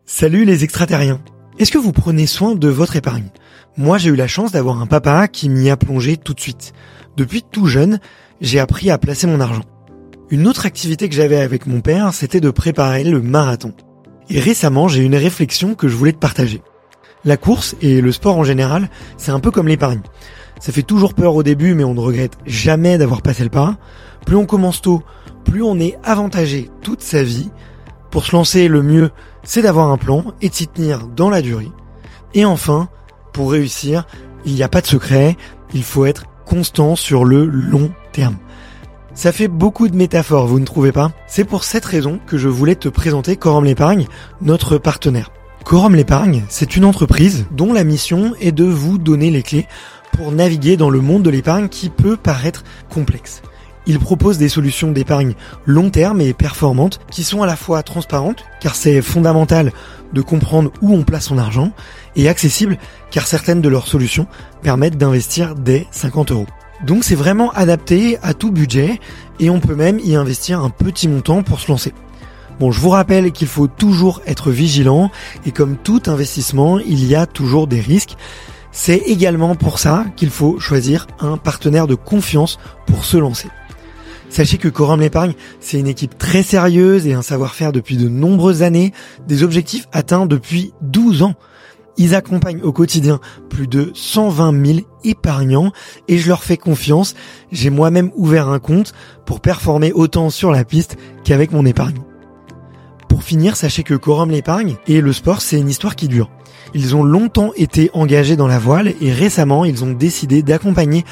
Salut les extraterriens. Est-ce que vous prenez soin de votre épargne ? Moi, j'ai eu la chance d'avoir un papa qui m'y a plongé tout de suite. Depuis tout jeune, j'ai appris à placer mon argent. Une autre activité que j'avais avec mon père, c'était de préparer le marathon. Et récemment, j'ai eu une réflexion que je voulais te partager. La course et le sport en général, c'est un peu comme l'épargne. Ça fait toujours peur au début, mais on ne regrette jamais d'avoir passé le pas. Plus on commence tôt, plus on est avantagé toute sa vie. Pour se lancer, le mieux, c'est d'avoir un plan et de s'y tenir dans la durée. Et enfin, pour réussir, il n'y a pas de secret, il faut être constant sur le long terme. Ça fait beaucoup de métaphores, vous ne trouvez pas ? C'est pour cette raison que je voulais te présenter Quorum l'Épargne, notre partenaire. Quorum l'Épargne, c'est une entreprise dont la mission est de vous donner les clés pour naviguer dans le monde de l'épargne qui peut paraître complexe. Il propose des solutions d'épargne long terme et performantes qui sont à la fois transparentes, car c'est fondamental de comprendre où on place son argent, et accessibles, car certaines de leurs solutions permettent d'investir dès 50 €. Donc c'est vraiment adapté à tout budget, et on peut même y investir un petit montant pour se lancer. Bon, je vous rappelle qu'il faut toujours être vigilant, et comme tout investissement, il y a toujours des risques. C'est également pour ça qu'il faut choisir un partenaire de confiance pour se lancer. Sachez que Quorum l'Épargne, c'est une équipe très sérieuse et un savoir-faire depuis de nombreuses années, des objectifs atteints depuis 12 ans. Ils accompagnent au quotidien plus de 120 000 épargnants et je leur fais confiance. J'ai moi-même ouvert un compte pour performer autant sur la piste qu'avec mon épargne. Pour finir, sachez que Quorum l'Épargne et le sport, c'est une histoire qui dure. Ils ont longtemps été engagés dans la voile et récemment, ils ont décidé d'accompagner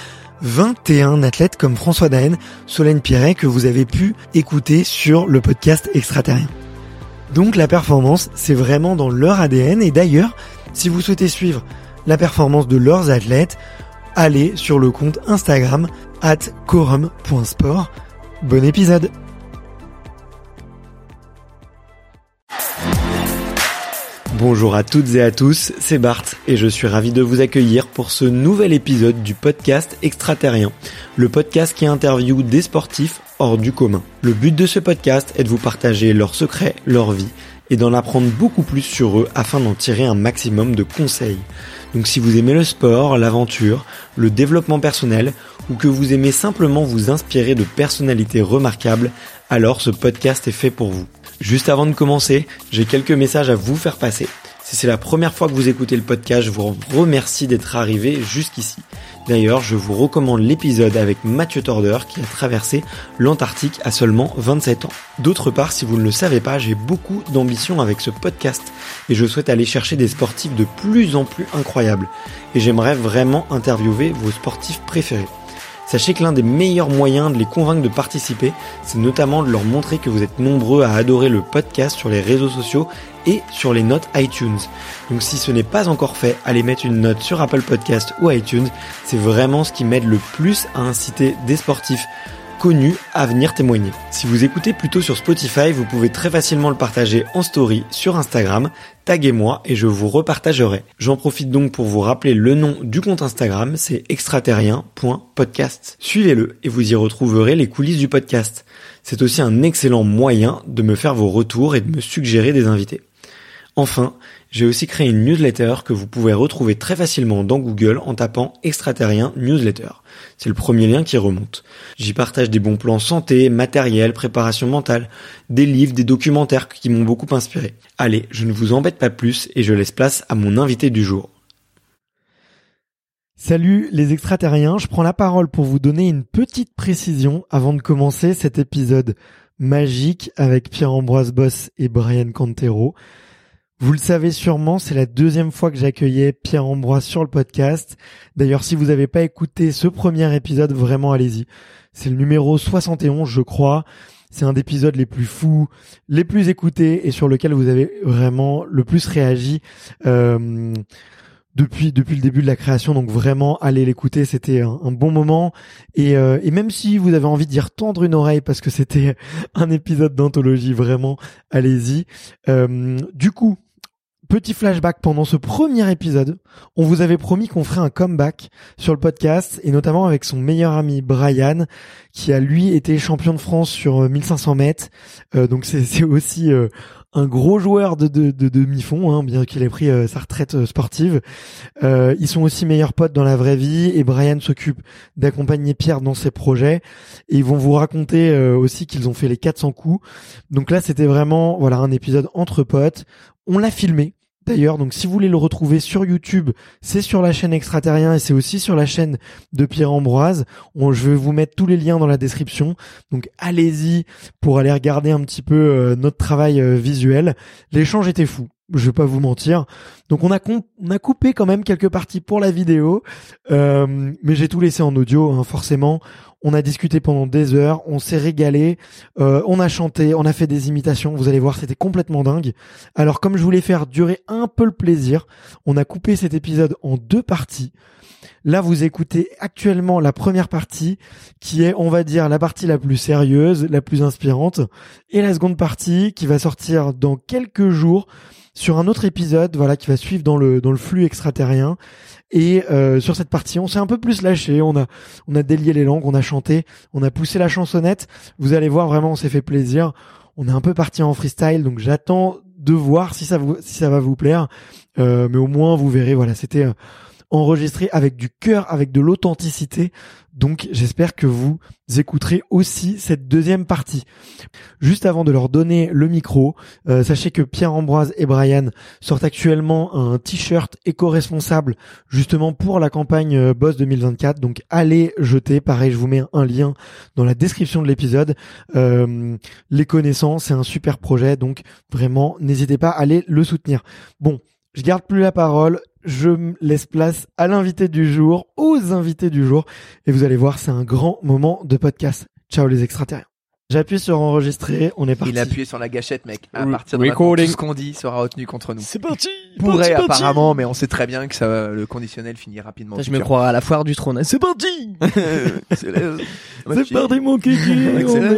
21 athlètes comme François Daen, Solène Piret que vous avez pu écouter sur le podcast Extraterrien. Donc la performance, c'est vraiment dans leur ADN et d'ailleurs, si vous souhaitez suivre la performance de leurs athlètes, allez sur le compte Instagram @quorum.sport. Bon épisode. Bonjour à toutes et à tous, c'est Bart et je suis ravi de vous accueillir pour ce nouvel épisode du podcast Extraterrien, le podcast qui interviewe des sportifs hors du commun. Le but de ce podcast est de vous partager leurs secrets, leur vie et d'en apprendre beaucoup plus sur eux afin d'en tirer un maximum de conseils. Donc si vous aimez le sport, l'aventure, le développement personnel ou que vous aimez simplement vous inspirer de personnalités remarquables, alors ce podcast est fait pour vous. Juste avant de commencer, j'ai quelques messages à vous faire passer. Si c'est la première fois que vous écoutez le podcast, je vous remercie d'être arrivé jusqu'ici. D'ailleurs, je vous recommande l'épisode avec Mathieu Torder qui a traversé l'Antarctique à seulement 27 ans. D'autre part, si vous ne le savez pas, j'ai beaucoup d'ambition avec ce podcast et je souhaite aller chercher des sportifs de plus en plus incroyables. Et j'aimerais vraiment interviewer vos sportifs préférés. Sachez que l'un des meilleurs moyens de les convaincre de participer, c'est notamment de leur montrer que vous êtes nombreux à adorer le podcast sur les réseaux sociaux et sur les notes iTunes. Donc si ce n'est pas encore fait, allez mettre une note sur Apple Podcast ou iTunes. C'est vraiment ce qui m'aide le plus à inciter des sportifs connus à venir témoigner. Si vous écoutez plutôt sur Spotify, vous pouvez très facilement le partager en story sur Instagram, taguez-moi et je vous repartagerai. J'en profite donc pour vous rappeler le nom du compte Instagram, c'est extraterrien.podcast. Suivez-le et vous y retrouverez les coulisses du podcast. C'est aussi un excellent moyen de me faire vos retours et de me suggérer des invités. Enfin, j'ai aussi créé une newsletter que vous pouvez retrouver très facilement dans Google en tapant Extraterrien Newsletter. C'est le premier lien qui remonte. J'y partage des bons plans santé, matériel, préparation mentale, des livres, des documentaires qui m'ont beaucoup inspiré. Allez, je ne vous embête pas plus et je laisse place à mon invité du jour. Salut les extraterriens, je prends la parole pour vous donner une petite précision avant de commencer cet épisode magique avec Pierre-Ambroise Boss et Brian Cantero. Vous le savez sûrement, c'est la deuxième fois que j'accueillais Pierre-Ambroise sur le podcast. D'ailleurs, si vous n'avez pas écouté ce premier épisode, vraiment allez-y. C'est le numéro 71, je crois. C'est un des épisodes les plus fous, les plus écoutés et sur lequel vous avez vraiment le plus réagi depuis le début de la création. Donc vraiment, allez l'écouter, c'était un bon moment. Et même si vous avez envie d'y retendre une oreille parce que c'était un épisode d'anthologie, vraiment, allez-y. Du coup, petit flashback pendant ce premier épisode, on vous avait promis qu'on ferait un comeback sur le podcast et notamment avec son meilleur ami Brian qui a lui été champion de France sur 1500 mètres. Donc c'est aussi un gros joueur de demi-fond, hein, bien qu'il ait pris sa retraite sportive. Ils sont aussi meilleurs potes dans la vraie vie et Brian s'occupe d'accompagner Pierre dans ses projets. Et ils vont vous raconter aussi qu'ils ont fait les 400 coups. Donc là, c'était vraiment un épisode entre potes. On l'a filmé. D'ailleurs, donc si vous voulez le retrouver sur YouTube, c'est sur la chaîne Extraterrien et c'est aussi sur la chaîne de Pierre-Ambroise. Je vais vous mettre tous les liens dans la description. Donc allez-y pour aller regarder un petit peu notre travail visuel. L'échange était fou. Je vais pas vous mentir. Donc on a coupé quand même quelques parties pour la vidéo, mais j'ai tout laissé en audio, hein, forcément. On a discuté pendant des heures, on s'est régalé, on a chanté, on a fait des imitations. Vous allez voir, c'était complètement dingue. Alors comme je voulais faire durer un peu le plaisir, on a coupé cet épisode en 2 parties. Là, vous écoutez actuellement la première partie qui est, on va dire, la partie la plus sérieuse, la plus inspirante, et la seconde partie qui va sortir dans quelques jours sur un autre épisode, qui va suivre dans le flux extraterrien. Et sur cette partie, on s'est un peu plus lâché, on a délié les langues, on a chanté, on a poussé la chansonnette. Vous allez voir, vraiment, on s'est fait plaisir. On est un peu parti en freestyle, donc j'attends de voir si ça va vous plaire. Mais au moins, vous verrez, c'était enregistré avec du cœur, avec de l'authenticité. Donc j'espère que vous écouterez aussi cette deuxième partie. Juste avant de leur donner le micro, sachez que Pierre-Ambroise et Brian sortent actuellement un t-shirt éco-responsable justement pour la campagne Boss 2024. Donc allez jeter, pareil, je vous mets un lien dans la description de l'épisode. Les connaissants, c'est un super projet, donc vraiment n'hésitez pas à aller le soutenir. Bon, je garde plus la parole. Je me laisse place à l'invité du jour, aux invités du jour. Et vous allez voir, c'est un grand moment de podcast. Ciao les extraterriens. J'appuie sur enregistrer, on est parti. Il a appuyé sur la gâchette, mec. À partir de maintenant, tout ce qu'on dit sera retenu contre nous. C'est parti. Pourrait apparemment, mais on sait très bien que le conditionnel finit rapidement. Je me croirais à la foire du trône. C'est parti. C'est parti mon kiki.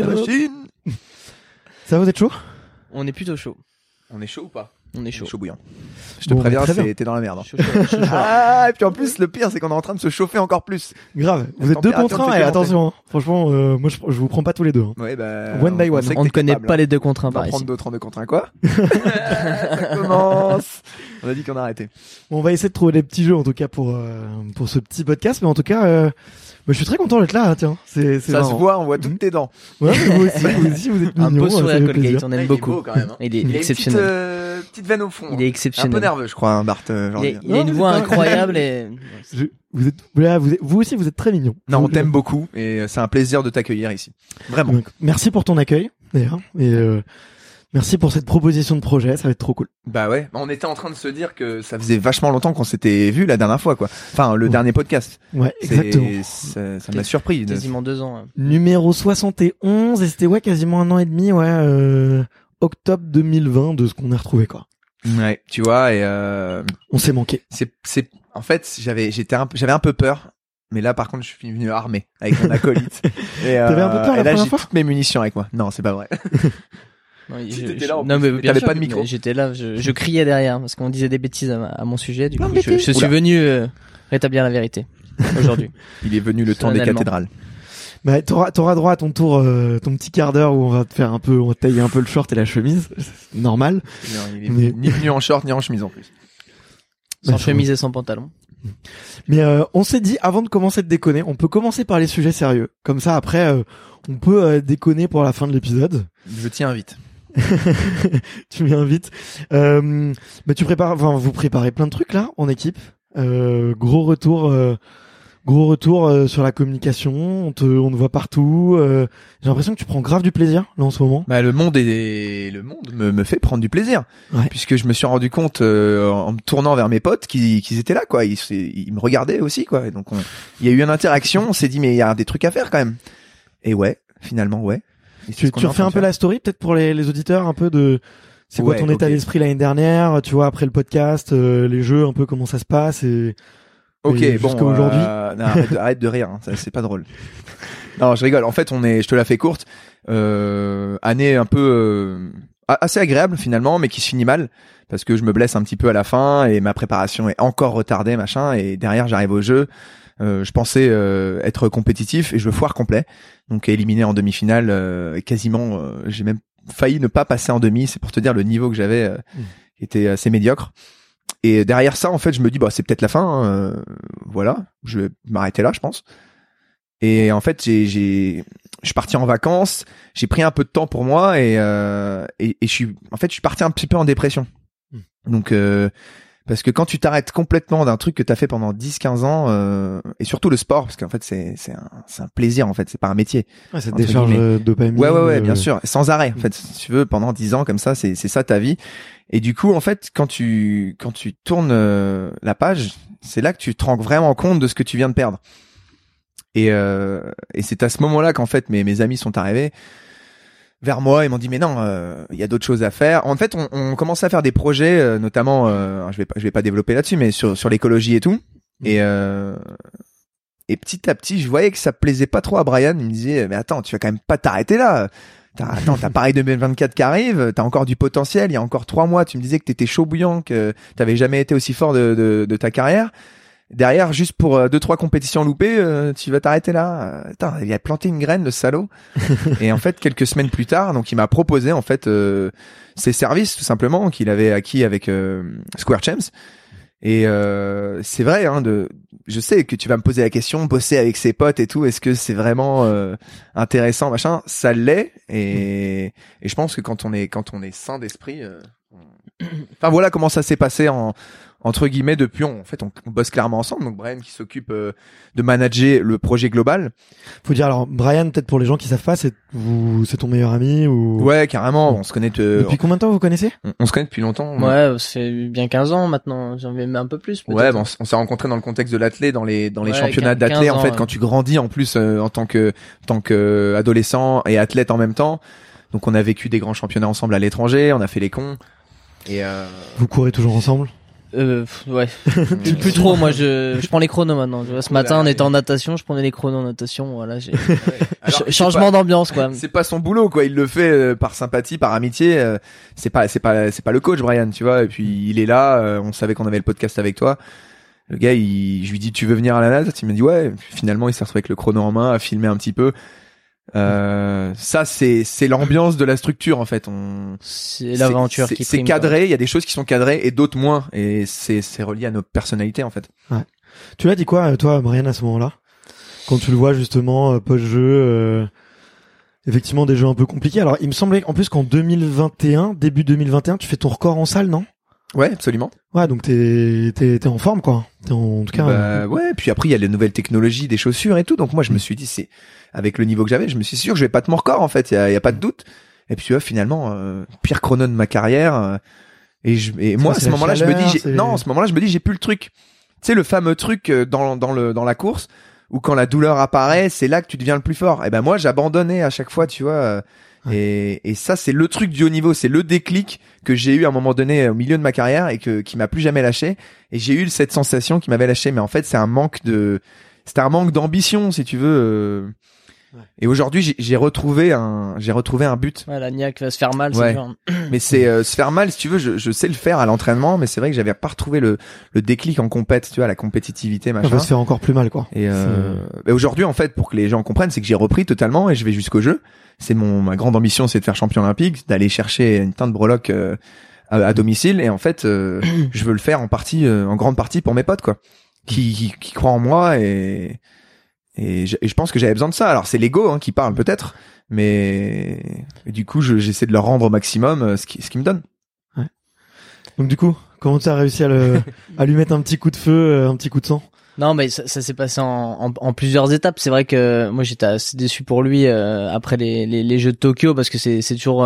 Ça vous êtes chaud? On est plutôt chaud. On est chaud ou pas? On est chaud. Chaud bouillant. Je te préviens, t'es dans la merde. Chaud. Et puis en plus, le pire, c'est qu'on est en train de se chauffer encore plus. Grave. Vous êtes 2 contre 1 et attention, hein. Franchement, moi, je vous prends pas tous les deux. Hein. Ouais, one by one. On ne connaît pas les 2 contre 1 on va par prendre ici. d'autres en 2 contre 1, quoi? Ça commence. On a dit qu'on a arrêté. Bon, on va essayer de trouver des petits jeux, en tout cas, pour ce petit podcast, mais en tout cas, je suis très content d'être là, tiens. C'est marrant. Se voit, on voit toutes tes dents. Ouais, mais vous aussi, vous êtes Un mignons. beau sourire à Colgate, on aime beaucoup. Il est beau quand même. Hein. Il est exceptionnel. Petite veine au fond. Il est exceptionnel. Un peu nerveux, je crois, hein, Bart. Il a une voix incroyable et... Vous aussi, vous êtes très mignons. Non, on t'aime beaucoup et c'est un plaisir de t'accueillir ici. Vraiment. Donc, merci pour ton accueil, d'ailleurs. Et merci pour cette proposition de projet, ça va être trop cool. Bah ouais, on était en train de se dire que ça faisait vachement longtemps qu'on s'était vu la dernière fois, quoi. Enfin, le dernier podcast. Ouais, exactement. Ça m'a surpris. Quasiment 2 ans. Hein. Numéro 71, et c'était quasiment 1 an et demi, octobre 2020 de ce qu'on a retrouvé, quoi. Ouais, tu vois, et on s'est manqué. En fait, j'avais un peu peur. Mais là, par contre, je suis venu armé avec mon acolyte. T'avais un peu peur et là, première j'ai fois toutes mes munitions avec moi. Non, c'est pas vrai. Non, t'étais là, en non, plus, mais bien t'avais sûr, pas de micro. J'étais là, je criais derrière parce qu'on disait des bêtises à mon sujet. Du coup, Non, je suis venu rétablir la vérité aujourd'hui. Il est venu le temps des cathédrales. Bah, t'auras droit à ton tour, ton petit quart d'heure où on va on va tailler un peu le short et la chemise. C'est normal. Non, il est ni venu en short ni en chemise en plus. Sans chemise et sans pantalon. Mais on s'est dit, avant de commencer de déconner, on peut commencer par les sujets sérieux. Comme ça, après, on peut déconner pour la fin de l'épisode. Je t'y invite. Tu m'invites. Vous préparez plein de trucs là en équipe. Gros retour sur la communication. On te voit partout. J'ai l'impression que tu prends grave du plaisir là en ce moment. Bah le monde me fait prendre du plaisir, ouais. Puisque je me suis rendu compte en me tournant vers mes potes qu'ils étaient là, quoi. Ils me regardaient aussi, quoi. Et donc il y a eu une interaction. On s'est dit mais il y a des trucs à faire quand même. Et ouais, finalement ouais. Tu refais un peu la story peut-être pour les auditeurs, un peu de c'est quoi ton état d'esprit l'année dernière, tu vois, après le podcast, les jeux, un peu comment ça se passe et jusqu'à aujourd'hui. Arrête de rire, hein, c'est pas drôle. Non, je rigole. En fait, je te la fais courte. Année un peu assez agréable finalement, mais qui se finit mal parce que je me blesse un petit peu à la fin et ma préparation est encore retardée, machin. Et derrière, j'arrive au jeu. Je pensais être compétitif et je foire complet. Donc éliminé en demi-finale, quasiment. J'ai même failli ne pas passer en demi. C'est pour te dire le niveau que j'avais était assez médiocre. Et derrière ça, en fait, je me dis c'est peut-être la fin. Voilà, je vais m'arrêter là, je pense. Et en fait, je suis parti en vacances. J'ai pris un peu de temps pour moi et je suis parti un petit peu en dépression. Donc parce que quand tu t'arrêtes complètement d'un truc que t'as fait pendant 10-15 ans, et surtout le sport, parce qu'en fait c'est un plaisir en fait, c'est pas un métier. Ouais, ça te décharge de dopamine. Ouais, bien sûr, sans arrêt. En fait, si tu veux, pendant 10 ans comme ça, c'est ça ta vie. Et du coup, en fait, quand tu tournes la page, c'est là que tu te rends vraiment compte de ce que tu viens de perdre. Et c'est à ce moment-là qu'en fait mes amis sont arrivés vers moi, ils m'ont dit mais non, il y a d'autres choses à faire. En fait, on commençait à faire des projets, notamment, je vais pas développer là-dessus, mais sur l'écologie et tout. Et petit à petit, je voyais que ça plaisait pas trop à Brian. Il me disait mais attends, tu vas quand même pas t'arrêter là. T'as Paris 2024 qui arrive, t'as encore du potentiel. Il y a encore 3 mois, tu me disais que t'étais chaud bouillant, que t'avais jamais été aussi fort de ta carrière. Derrière, juste pour 2-3 compétitions loupées, tu vas t'arrêter là. Attends, il a planté une graine, le salaud. Et en fait, quelques semaines plus tard, donc il m'a proposé en fait ses services tout simplement qu'il avait acquis avec Square Champs. Et c'est vrai, je sais que tu vas me poser la question, bosser avec ses potes et tout, est-ce que c'est vraiment intéressant, machin? Ça l'est. Et je pense que quand on est sain d'esprit, enfin voilà comment ça s'est passé entre guillemets depuis on bosse clairement ensemble. Donc Brian qui s'occupe de manager le projet global. Faut dire alors Brian, peut-être pour les gens qui savent pas, c'est ton meilleur ami ou? Ouais, carrément, on se connaît depuis combien de temps vous connaissez? On se connaît depuis longtemps. Ouais, c'est bien 15 ans maintenant, j'en vais un peu plus peut-être. Ouais, on s'est rencontrés dans le contexte de l'athlé, dans les championnats 15 d'athlé en fait, ans, quand tu grandis en plus en tant que adolescent et athlète en même temps. Donc on a vécu des grands championnats ensemble à l'étranger, on a fait les cons. Et vous courez toujours ensemble? Ouais. plus trop, moi je prends les chronos maintenant. Tu vois, ce matin on était en natation, je prenais les chronos en natation, voilà, j'ai changement d'ambiance quoi. C'est pas son boulot quoi, il le fait par sympathie, par amitié, c'est pas le coach Brian, tu vois, et puis il est là, on savait qu'on avait le podcast avec toi. Le gars, je lui dis tu veux venir à la nat, il m'a dit ouais, finalement il s'est retrouvé avec le chrono en main à filmer un petit peu. Ça c'est l'ambiance de la structure en fait. C'est l'aventure qui prime. C'est cadré, il y a des choses qui sont cadrées et d'autres moins, et c'est relié à nos personnalités en fait. Ouais. Tu l'as dit quoi toi Brian à ce moment-là, quand tu le vois justement post-jeu, effectivement des jeux un peu compliqués. Alors il me semblait en plus qu'en 2021, début 2021, tu fais ton record en salle, non? Ouais, absolument. Ouais, donc t'es en forme quoi. En tout cas. Ouais, puis après il y a les nouvelles technologies des chaussures et tout. Donc moi je me suis dit c'est avec le niveau que j'avais, je me suis sûr que je vais pas te mon record en fait, il y a pas de doute. Et puis tu vois finalement pire chrono de ma carrière et moi à ce moment-là je me dis j'ai plus le truc. Tu sais le fameux truc dans la course où quand la douleur apparaît, c'est là que tu deviens le plus fort. Et ben moi j'abandonnais à chaque fois, tu vois. Et ça c'est le truc du haut niveau, c'est le déclic que j'ai eu à un moment donné au milieu de ma carrière et qui m'a plus jamais lâché, et j'ai eu cette sensation qui m'avait lâché, mais en fait c'était un manque d'ambition si tu veux. Et aujourd'hui j'ai retrouvé un but. Ouais, la niaque va se faire mal, ouais. c'est sûr. Mais c'est se faire mal si tu veux, je sais le faire à l'entraînement, mais c'est vrai que j'avais pas retrouvé le déclic en compète, tu vois, la compétitivité machin. Ça va se faire encore plus mal quoi. Et aujourd'hui en fait, pour que les gens comprennent, c'est que j'ai repris totalement et je vais jusqu'au jeu. C'est ma grande ambition, c'est de faire champion olympique, d'aller chercher une teinte de breloque à domicile, et en fait je veux le faire en grande partie pour mes potes quoi, qui croient en moi, et je pense que j'avais besoin de ça. Alors c'est l'ego qui parle peut-être, mais du coup j'essaie de leur rendre au maximum ce qui me donne. Ouais. Donc du coup, comment tu as réussi à lui mettre un petit coup de feu, un petit coup de sang? Non, mais ça s'est passé en plusieurs étapes. C'est vrai que moi j'étais assez déçu pour lui après les Jeux de Tokyo, parce que c'est toujours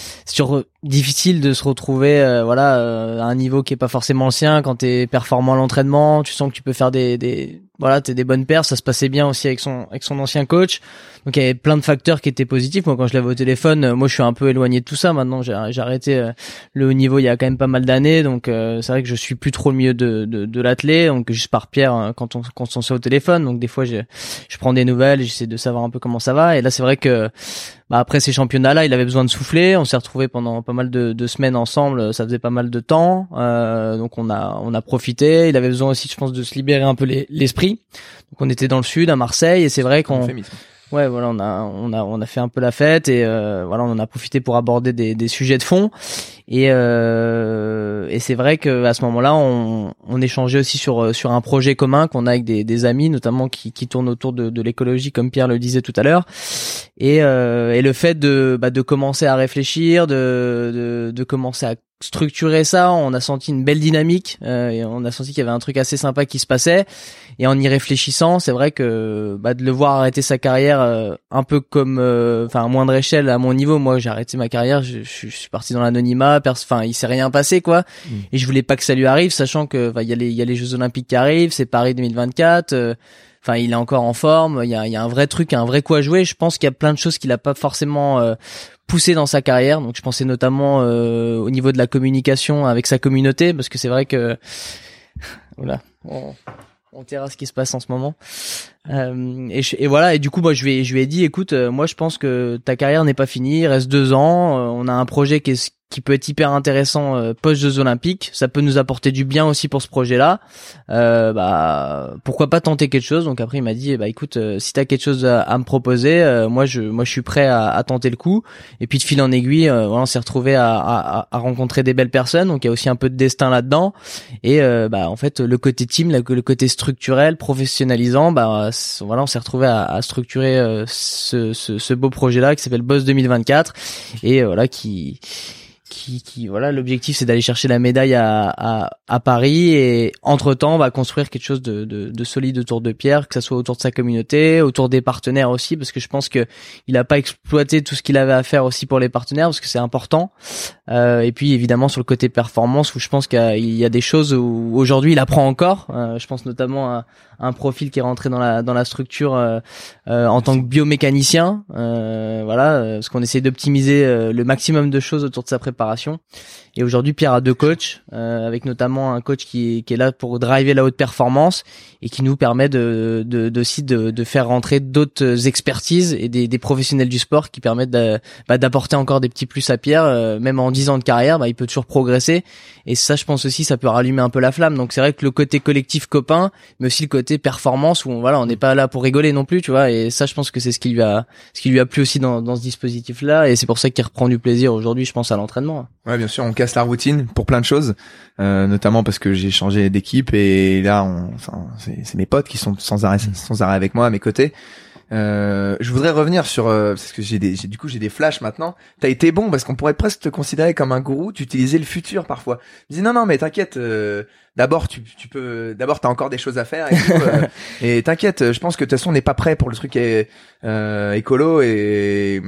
difficile de se retrouver à un niveau qui est pas forcément le sien. Quand t'es performant à l'entraînement, tu sens que tu peux faire t'es des bonnes perfs. Ça se passait bien aussi avec son ancien coach. Donc il y avait plein de facteurs qui étaient positifs. Moi quand je l'avais au téléphone, moi je suis un peu éloigné de tout ça maintenant. J'ai arrêté le haut niveau il y a quand même pas mal d'années, donc c'est vrai que je suis plus trop le milieu de l'athlé, donc juste par Pierre quand on s'est au téléphone. Donc des fois je prends des nouvelles et j'essaie de savoir un peu comment ça va. Et là c'est vrai que après ces championnats-là, il avait besoin de souffler. On s'est retrouvés pendant pas mal de semaines ensemble. Ça faisait pas mal de temps, donc on a profité. Il avait besoin aussi, je pense, de se libérer un peu l'esprit. Donc on était dans le sud, à Marseille, et c'est vrai qu'on Ouais, voilà, on a fait un peu la fête et voilà, on en a profité pour aborder des sujets de fond et c'est vrai que à ce moment-là, on échangeait aussi sur un projet commun qu'on a avec des amis, notamment qui tournent autour de l'écologie, comme Pierre le disait tout à l'heure, et le fait de commencer à réfléchir, de commencer à structurer ça, on a senti une belle dynamique et on a senti qu'il y avait un truc assez sympa qui se passait. Et en y réfléchissant, c'est vrai que de le voir arrêter sa carrière un peu comme à moindre échelle à mon niveau, moi j'ai arrêté ma carrière, je suis parti dans l'anonymat, il s'est rien passé quoi. Et je voulais pas que ça lui arrive, sachant que il y a les Jeux Olympiques qui arrivent, c'est Paris 2024. Il est encore en forme, il y a un vrai truc, un vrai coup à jouer. Je pense qu'il y a plein de choses qu'il a pas forcément poussé dans sa carrière. Donc je pensais notamment au niveau de la communication avec sa communauté, parce que c'est vrai que voilà, on verra ce qui se passe en ce moment. Et voilà, et du coup moi je lui ai dit écoute, moi je pense que ta carrière n'est pas finie, il reste 2 ans, on a un projet qui peut être hyper intéressant post-Jeux Olympiques, ça peut nous apporter du bien aussi pour ce projet-là. Pourquoi pas tenter quelque chose. Donc après il m'a dit écoute, si t'as quelque chose à me proposer, moi je suis prêt à tenter le coup. Et puis de fil en aiguille, voilà, on s'est retrouvé à rencontrer des belles personnes. Donc il y a aussi un peu de destin là-dedans. Et en fait le côté team, le côté structurel, professionnalisant, voilà, on s'est retrouvé à structurer ce beau projet-là qui s'appelle Boss 2024 et voilà qui voilà, l'objectif c'est d'aller chercher la médaille à Paris et entre-temps on va construire quelque chose de solide autour de Pierre, que ça soit autour de sa communauté, autour des partenaires aussi, parce que je pense que il a pas exploité tout ce qu'il avait à faire aussi pour les partenaires, parce que c'est important. Et puis évidemment sur le côté performance, où je pense qu'il y a des choses où aujourd'hui il apprend encore. Je pense notamment à un profil qui est rentré dans la structure en tant que biomécanicien, voilà, parce qu'on essaie d'optimiser le maximum de choses autour de sa préparation. Et aujourd'hui Pierre a 2 coachs, avec notamment un coach qui est là pour driver la haute performance et qui nous permet aussi de faire rentrer d'autres expertises et des professionnels du sport qui permettent d'apporter encore des petits plus à Pierre. Même en 10 ans de carrière, il peut toujours progresser, et ça je pense aussi ça peut rallumer un peu la flamme. Donc c'est vrai que le côté collectif copain, mais aussi le côté performance où on n'est pas là pour rigoler non plus, tu vois. Et ça je pense que c'est ce qui lui a plu aussi dans ce dispositif là, et c'est pour ça qu'il reprend du plaisir aujourd'hui, je pense, à l'entraînement. Ouais, bien sûr, on casse la routine pour plein de choses, notamment parce que j'ai changé d'équipe et là c'est mes potes qui sont sans arrêt avec moi à mes côtés. Je voudrais revenir sur parce que j'ai des flashs maintenant. T'as été bon parce qu'on pourrait presque te considérer comme un gourou. Tu utilisais le futur parfois. Je dis non mais t'inquiète. D'abord d'abord t'as encore des choses à faire et tout, et t'inquiète. Je pense que de toute façon on n'est pas prêt pour le truc écolo et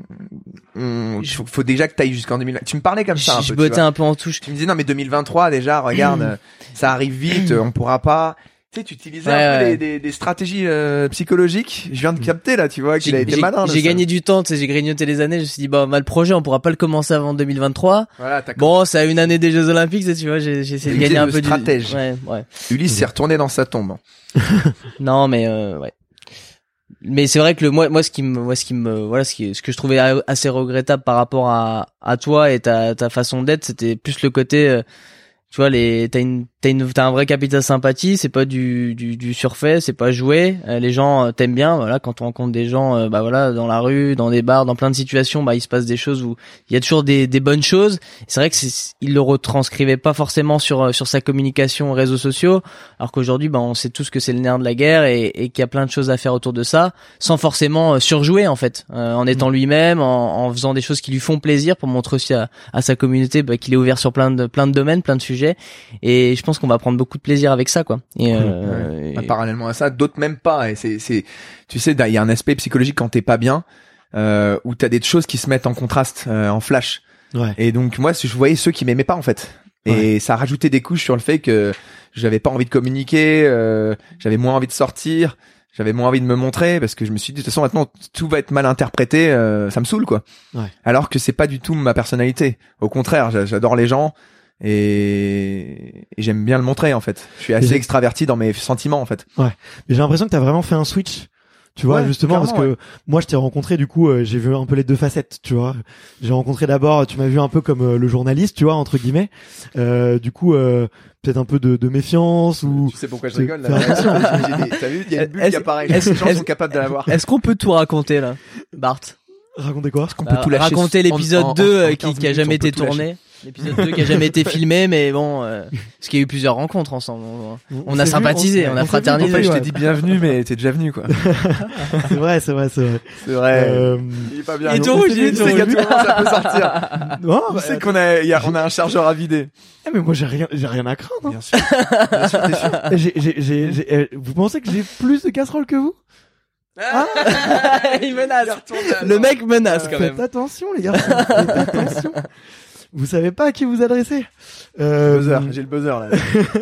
faut déjà que t'ailles jusqu'en 2020. Tu me parlais comme ça un peu. Je bottais un peu en touche. Tu me dis non mais 2023 déjà, regarde, ça arrive vite, on pourra pas. Tu sais, tu utilisais un peu des stratégies psychologiques. Je viens de capter là, tu vois, qu'il a été malin. J'ai gagné du temps, tu sais, j'ai grignoté les années. Je me suis dit le projet, on pourra pas le commencer avant 2023. Voilà, bon, c'est à une année des Jeux Olympiques, tu vois, j'ai essayé de gagner un peu stratège. Ouais. Ulysse s'est retourné dans sa tombe. Non, mais ouais. Mais c'est vrai que ce que je trouvais assez regrettable par rapport à toi et ta façon d'être, c'était plus le côté tu vois, t'as un vrai capital sympathie, c'est pas du surfait, c'est pas joué. Les gens t'aiment bien, voilà, quand on rencontre des gens voilà, dans la rue, dans des bars, dans plein de situations, il se passe des choses où il y a toujours des bonnes choses. C'est vrai que il le retranscrivait pas forcément sur sa communication aux réseaux sociaux, alors qu'aujourd'hui on sait tous que c'est le nerf de la guerre et qu'il y a plein de choses à faire autour de ça, sans forcément surjouer en fait, en étant lui-même, en faisant des choses qui lui font plaisir pour montrer aussi à sa communauté qu'il est ouvert sur plein de domaines, plein de sujets. Et je pense qu'on va prendre beaucoup de plaisir avec ça, quoi. Et parallèlement à ça, d'autres même pas. Et c'est, tu sais, il y a un aspect psychologique quand t'es pas bien, où t'as des choses qui se mettent en contraste, en flash. Ouais. Et donc moi, je voyais ceux qui m'aimaient pas en fait. Et ça rajoutait des couches sur le fait que j'avais pas envie de communiquer, j'avais moins envie de sortir, j'avais moins envie de me montrer, parce que je me suis dit de toute façon maintenant tout va être mal interprété, ça me saoule quoi. Ouais. Alors que c'est pas du tout ma personnalité. Au contraire, j'adore les gens. Et j'aime bien le montrer en fait. Je suis assez extraverti dans mes sentiments en fait. Ouais. Mais j'ai l'impression que t'as vraiment fait un switch. Tu vois, Ouais, justement, parce clairement, que moi, je t'ai rencontré, du coup, j'ai vu un peu les deux facettes, tu vois. J'ai rencontré d'abord, tu m'as vu un peu comme le journaliste, tu vois, entre guillemets. Du coup, peut-être un peu de méfiance ou... Tu sais pourquoi je C'est- rigole fais là. attention. T'as vu, il y a une bulle qui apparaît. est-ce- Les gens est-ce- sont capables de la voir. Est-ce qu'on peut tout raconter là, Bart? Racontez quoi? On peut tout lâcher Raconter l'épisode en 2 15 qui a minutes, jamais on peut été tout lâcher. tourné. L'épisode 2 qui a jamais été filmé, mais bon, parce qu'il y a eu plusieurs rencontres ensemble. On a s'est vu, sympathisé, on a s'est vu, fraternisé. En fait, je ouais. t'ai dit bienvenue, mais t'es déjà venu, quoi. C'est vrai. C'est vrai. Il est pas bien. Il est tout rouge, il est tout C'est qu'à rouge. tout moment, ça peut sortir. Non, Tu sais qu'on a un chargeur à vider. mais moi, j'ai rien à craindre. Hein. Bien sûr. Bien sûr, t'es sûr. Vous pensez que j'ai plus de casseroles que vous? Il menace. Le mec menace quand même. Faites attention, les gars. Faites attention. Vous savez pas à qui vous adressez. Buzzer. J'ai le buzzer, là.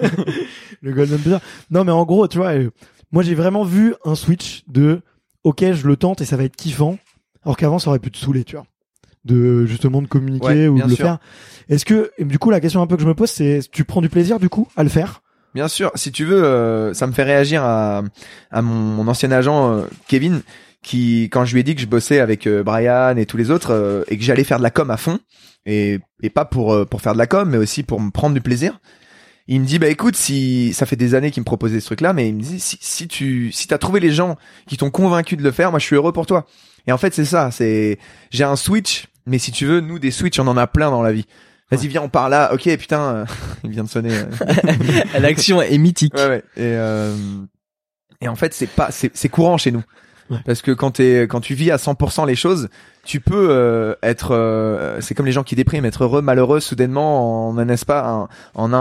Le golden buzzer. Non, mais en gros, tu vois, moi, j'ai vraiment vu un switch de, ok, je le tente et ça va être kiffant. Alors qu'avant, ça aurait pu te saouler, tu vois. Justement, de communiquer Ouais, ou bien de le sûr. faire. Est-ce que, et du coup, la question un peu que je me pose, c'est, tu prends du plaisir, du coup, à le faire? Bien sûr, si tu veux, ça me fait réagir à mon ancien agent Kevin, qui, quand je lui ai dit que je bossais avec Brian et tous les autres et que j'allais faire de la com à fond et pas pour faire de la com, mais aussi pour me prendre du plaisir. Il me dit bah écoute, si ça fait des années qu'il me proposait ce truc-là, mais il me dit si t'as trouvé les gens qui t'ont convaincu de le faire, moi je suis heureux pour toi. Et en fait c'est ça, j'ai un switch, mais si tu veux, nous des switches on en a plein dans la vie. Vas-y, viens, on part là. Ok, putain, il vient de sonner. L'action est mythique. Ouais. Et en fait, c'est courant chez nous. Ouais. Parce que quand tu vis à 100% les choses, tu peux être, c'est comme les gens qui dépriment, être heureux, malheureux soudainement n'est-ce pas,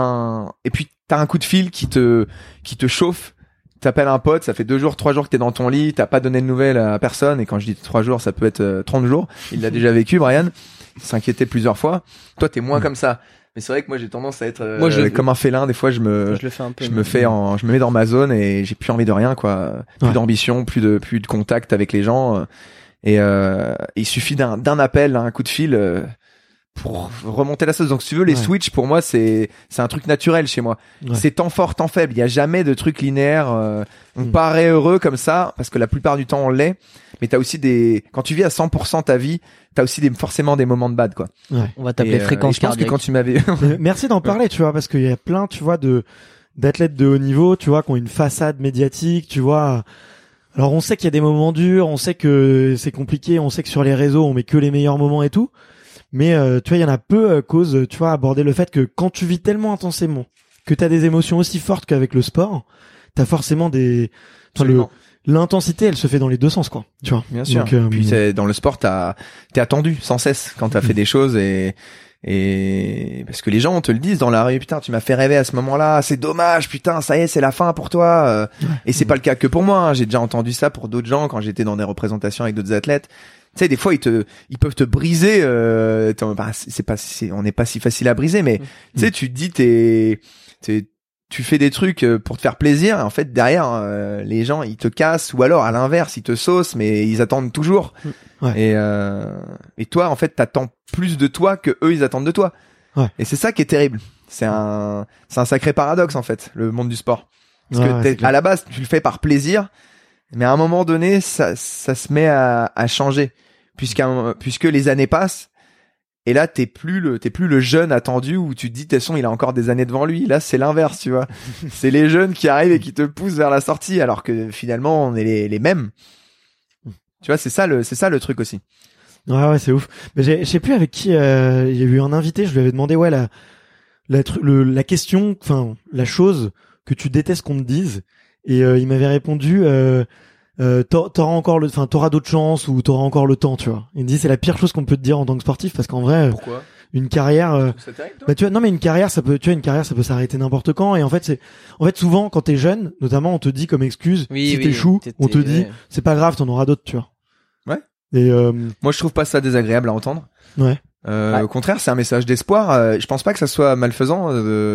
et puis t'as un coup de fil qui te chauffe. T'appelles un pote, ça fait 2 jours, 3 jours que t'es dans ton lit, t'as pas donné de nouvelles à personne, et quand je dis 3 jours, ça peut être 30 jours. Il l'a déjà vécu, Brian. Il s'inquiétait plusieurs fois. Toi, t'es moins comme ça. Mais c'est vrai que moi, j'ai tendance à être Moi, comme un félin. Des fois, je me le fais un peu. je me mets dans ma zone et j'ai plus envie de rien, quoi. Plus Ouais. d'ambition, plus de contact avec les gens. Et il suffit d'un appel, un coup de fil pour remonter la sauce. Donc si tu veux, les Ouais. switches pour moi c'est un truc naturel chez moi. Ouais. C'est temps fort, temps faible. Il y a jamais de truc linéaire. On Mm. paraît heureux comme ça parce que la plupart du temps on l'est. Mais t'as aussi quand tu vis à 100% ta vie, t'as aussi forcément des moments de bad, quoi. On va t'appeler Et, fréquence et je pense que cardiaque. quand tu m'avais Mais merci d'en parler, tu vois, parce qu'il y a plein, tu vois, d'athlètes de haut niveau, tu vois, qui ont une façade médiatique, tu vois. Alors on sait qu'il y a des moments durs, on sait que c'est compliqué, on sait que sur les réseaux on met que les meilleurs moments et tout. Mais tu vois, il y en a peu cause, tu vois, aborder le fait que quand tu vis tellement intensément, que t'as des émotions aussi fortes qu'avec le sport, t'as forcément des, enfin, Absolument. l'intensité, elle se fait dans les deux sens, quoi. Tu vois. Bien sûr. Donc, Puis dans le sport, t'es attendu sans cesse quand t'as fait des choses et parce que les gens te le disent dans la rue, putain, tu m'as fait rêver à ce moment-là, c'est dommage, putain, ça y est, c'est la fin pour toi. Et c'est pas le cas que pour moi, hein. J'ai déjà entendu ça pour d'autres gens quand j'étais dans des représentations avec d'autres athlètes. Tu sais, des fois ils peuvent te briser. On n'est pas si facile à briser, mais tu sais, tu te dis tu fais des trucs pour te faire plaisir, et en fait derrière les gens ils te cassent, ou alors à l'inverse ils te saucent, mais ils attendent toujours. Ouais. Et toi en fait t'attends plus de toi que eux ils attendent de toi. Ouais. Et c'est ça qui est terrible. C'est un sacré paradoxe en fait, le monde du sport. Parce Ouais, que ouais, c'est clair. à la base tu le fais par plaisir, mais à un moment donné ça se met à changer, puisque les années passent. Et là, t'es plus le jeune attendu où tu te dis, de toute façon, il a encore des années devant lui. Là, c'est l'inverse, tu vois. C'est les jeunes qui arrivent et qui te poussent vers la sortie, alors que finalement, on est les mêmes. Tu vois, c'est ça le truc aussi. Ouais, c'est ouf. Mais je sais plus avec qui, il y a eu un invité, je lui avais demandé, ouais, la question, enfin, la chose que tu détestes qu'on te dise. Et, il m'avait répondu, t'auras d'autres chances ou t'auras encore le temps, tu vois. Il me dit, c'est la pire chose qu'on peut te dire en tant que sportif parce qu'en vrai, Pourquoi? une carrière, C'est terrible, toi? bah, tu vois, non, mais une carrière, ça peut s'arrêter n'importe quand. Et en fait, souvent, quand t'es jeune, notamment, on te dit comme excuse, si t'échoues, on te dit, c'est pas grave, t'en auras d'autres, tu vois. Ouais. Et, Moi, je trouve pas ça désagréable à entendre. ouais. Ouais. Au contraire, c'est un message d'espoir. Je pense pas que ça soit malfaisant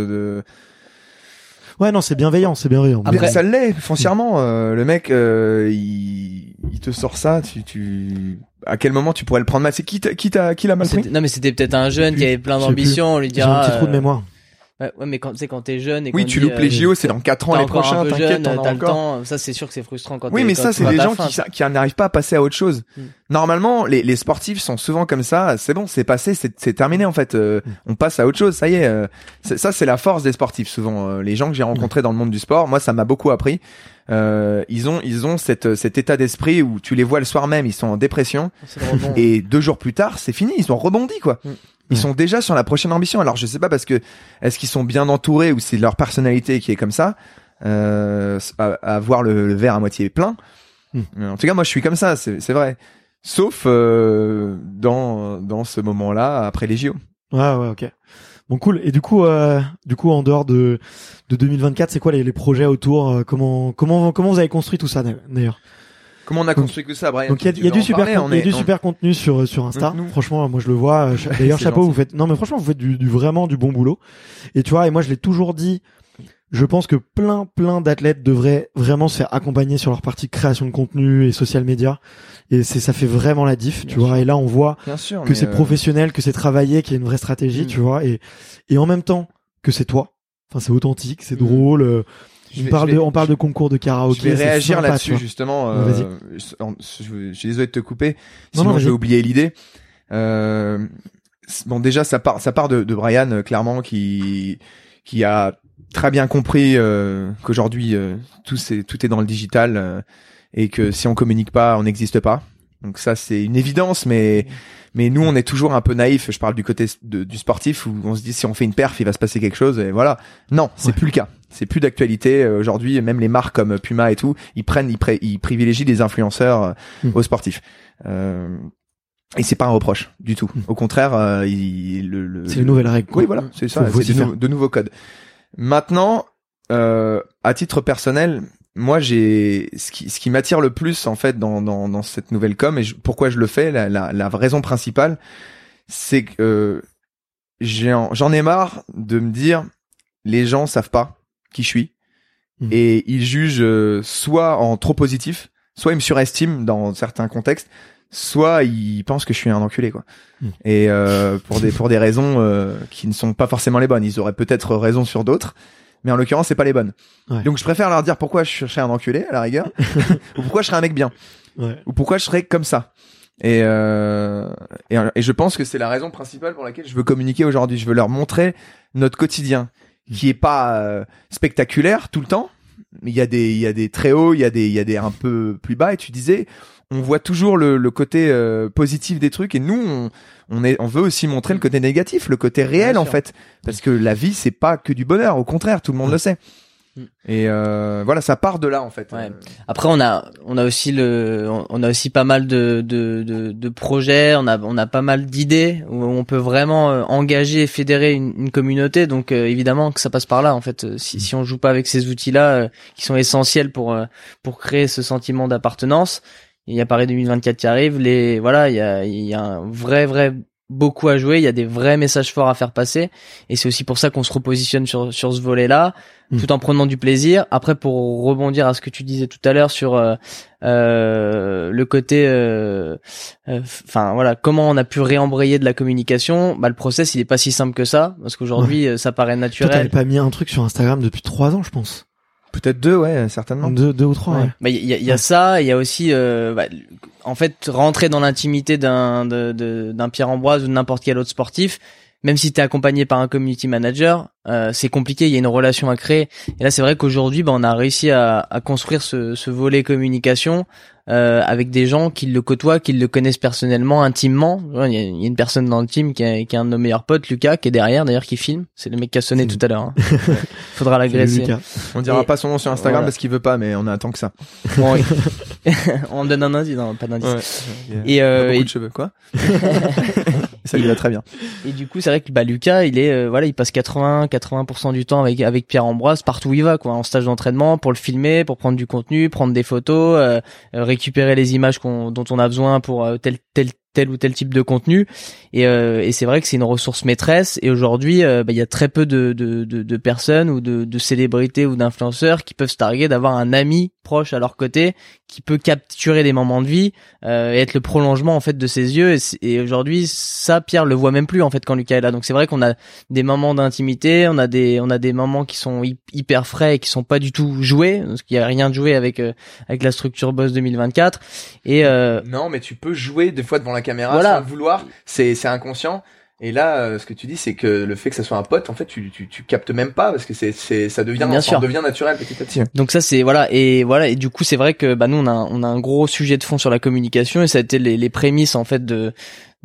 Ouais, non, c'est bienveillant. Après- ça l'est foncièrement. Le mec, il te sort ça. À quel moment tu pourrais le prendre mal? C'est qui l'a mal pris? Non, mais c'était peut-être un jeune qui avait plein Je sais d'ambition. On lui J'ai un dira. petit trou de mémoire. Ouais, mais quand t'es jeune et Oui, qu'on tu dit, loupes les JO, c'est dans 4 ans t'es les encore prochains, un peu t'inquiète, jeune, t'en as t'as le encore. temps. Ça, c'est sûr que c'est frustrant quand Oui, mais quand ça, tu c'est vois des ta gens fin. qui n'arrivent pas à passer à autre chose. Mm. Normalement, les sportifs sont souvent comme ça. C'est bon, c'est passé, c'est terminé en fait. On passe à autre chose. Ça y est. Ça, c'est la force des sportifs. Souvent, les gens que j'ai rencontrés dans le monde du sport, moi, ça m'a beaucoup appris. Ils ont cet état d'esprit où tu les vois le soir même, ils sont en dépression. C'est le rebond. Et 2 jours plus tard, c'est fini. Ils ont rebondi, quoi. Mm. Ils sont déjà sur la prochaine ambition. Alors, je sais pas parce que est-ce qu'ils sont bien entourés ou c'est leur personnalité qui est comme ça, à voir le verre à moitié plein. En tout cas, moi, je suis comme ça. C'est vrai. Sauf dans ce moment-là, après les JO. Ouais, ok. Bon, cool. Et du coup, en dehors de 2024, c'est quoi les projets autour? Comment vous avez construit tout ça d'ailleurs? Comment on a construit que ça, Brian? Donc il y a du super contenu sur Insta. Franchement, moi je le vois. D'ailleurs, chapeau, gentil. vous faites. Non, mais franchement, vous faites vraiment du bon boulot. Et tu vois, et moi je l'ai toujours dit. Je pense que plein d'athlètes devraient vraiment se faire accompagner sur leur partie création de contenu et social media. Et ça fait vraiment la diff, tu vois. Et là, on voit que c'est professionnel, que c'est travaillé, qu'il y a une vraie stratégie, tu vois. Et en même temps, que c'est toi. Enfin, c'est authentique, c'est drôle. On parle de concours de karaoké. Je vais réagir sympa, là-dessus justement. Vas-y. Je suis désolé de te couper. Non, Sinon, je vais oublier l'idée. Bon, déjà, ça part de Brian, clairement, qui a très bien compris qu'aujourd'hui tout est dans le digital et que si on communique pas, on n'existe pas. Donc ça, c'est une évidence, mais nous, on est toujours un peu naïf. Je parle du côté du sportif où on se dit si on fait une perf, il va se passer quelque chose. Et voilà. Non, c'est plus le cas. C'est plus d'actualité aujourd'hui. Même les marques comme Puma et tout, ils privilégient des influenceurs aux sportifs. Et c'est pas un reproche du tout. Au contraire, c'est une nouvelle règle. Oui, voilà, c'est ça. C'est de nouveaux codes. Maintenant, à titre personnel, moi ce qui m'attire le plus en fait dans cette nouvelle com et pourquoi je le fais, la raison principale, c'est que j'en ai marre de me dire les gens savent pas qui je suis et ils jugent soit en trop positif, soit ils me surestiment dans certains contextes, soit ils pensent que je suis un enculé quoi. Et pour des raisons qui ne sont pas forcément les bonnes. Ils auraient peut-être raison sur d'autres, mais en l'occurrence c'est pas les bonnes. Donc je préfère leur dire pourquoi je serais un enculé à la rigueur ou pourquoi je serais un mec bien ou pourquoi je serais comme ça. Et je pense que c'est la raison principale pour laquelle je veux communiquer aujourd'hui. Je veux leur montrer notre quotidien qui est pas spectaculaire tout le temps, mais il y a des très hauts, il y a des un peu plus bas, et tu disais on voit toujours le côté positif des trucs, et nous on veut aussi montrer le côté négatif, le côté réel en fait, parce que la vie c'est pas que du bonheur, au contraire, tout le monde le sait. Et voilà, ça part de là en fait. Ouais. Après on a aussi pas mal de projets, on a pas mal d'idées où on peut vraiment engager et fédérer une communauté, donc évidemment que ça passe par là en fait. Si on joue pas avec ces outils-là qui sont essentiels pour créer ce sentiment d'appartenance, il y a Paris 2024 qui arrive, il y a un vrai beaucoup à jouer, il y a des vrais messages forts à faire passer, et c'est aussi pour ça qu'on se repositionne sur ce volet-là, tout en prenant du plaisir. Après, pour rebondir à ce que tu disais tout à l'heure sur le côté comment on a pu réembrayer de la communication, le process il est pas si simple que ça, parce qu'aujourd'hui ça paraît naturel. Toi, t'avais pas mis un truc sur Instagram depuis 3 ans, je pense. Peut-être 2, ouais, certainement. 2 ou 3, ouais. Il y a ça, il y a aussi en fait rentrer dans l'intimité d'un Pierre-Ambroise ou de n'importe quel autre sportif, même si t'es accompagné par un community manager, c'est compliqué, il y a une relation à créer. Et là c'est vrai qu'aujourd'hui on a réussi à construire ce volet communication avec des gens qui le côtoient, qui le connaissent personnellement, intimement. Il y a une personne dans le team qui est un de nos meilleurs potes, Lucas, qui est derrière d'ailleurs, qui filme. C'est le mec qui a sonné tout à l'heure. Hein. Faudra l'agresser. On dira pas son nom sur Instagram parce qu'il veut pas, mais on attend que ça. Bon, on donne un indice, non, pas d'indice. Ouais, il a beaucoup de cheveux, quoi. Ça lui va très bien. Et du coup, c'est vrai que Lucas, il est il passe 80% du temps avec Pierre-Ambroise partout où il va, quoi, en stage d'entraînement, pour le filmer, pour prendre du contenu, prendre des photos, récupérer les images dont on a besoin pour tel tel ou tel type de contenu et c'est vrai que c'est une ressource maîtresse et aujourd'hui il y a très peu de personnes ou de célébrités ou d'influenceurs qui peuvent se targuer d'avoir un ami proche à leur côté qui peut capturer des moments de vie et être le prolongement en fait de ses yeux et aujourd'hui ça Pierre le voit même plus en fait quand Lucas est là. Donc c'est vrai qu'on a des moments d'intimité, on a des moments qui sont hyper frais et qui sont pas du tout joués parce qu'il y a rien de joué avec la structure Boss 2024 et non mais tu peux jouer des fois devant la caméra voilà. sans le vouloir, c'est inconscient. Et là, ce que tu dis, c'est que le fait que ça soit un pote, en fait, tu captes même pas parce que ça devient naturel petit à petit. Donc ça c'est et du coup c'est vrai que nous on a un gros sujet de fond sur la communication et ça a été les prémices en fait de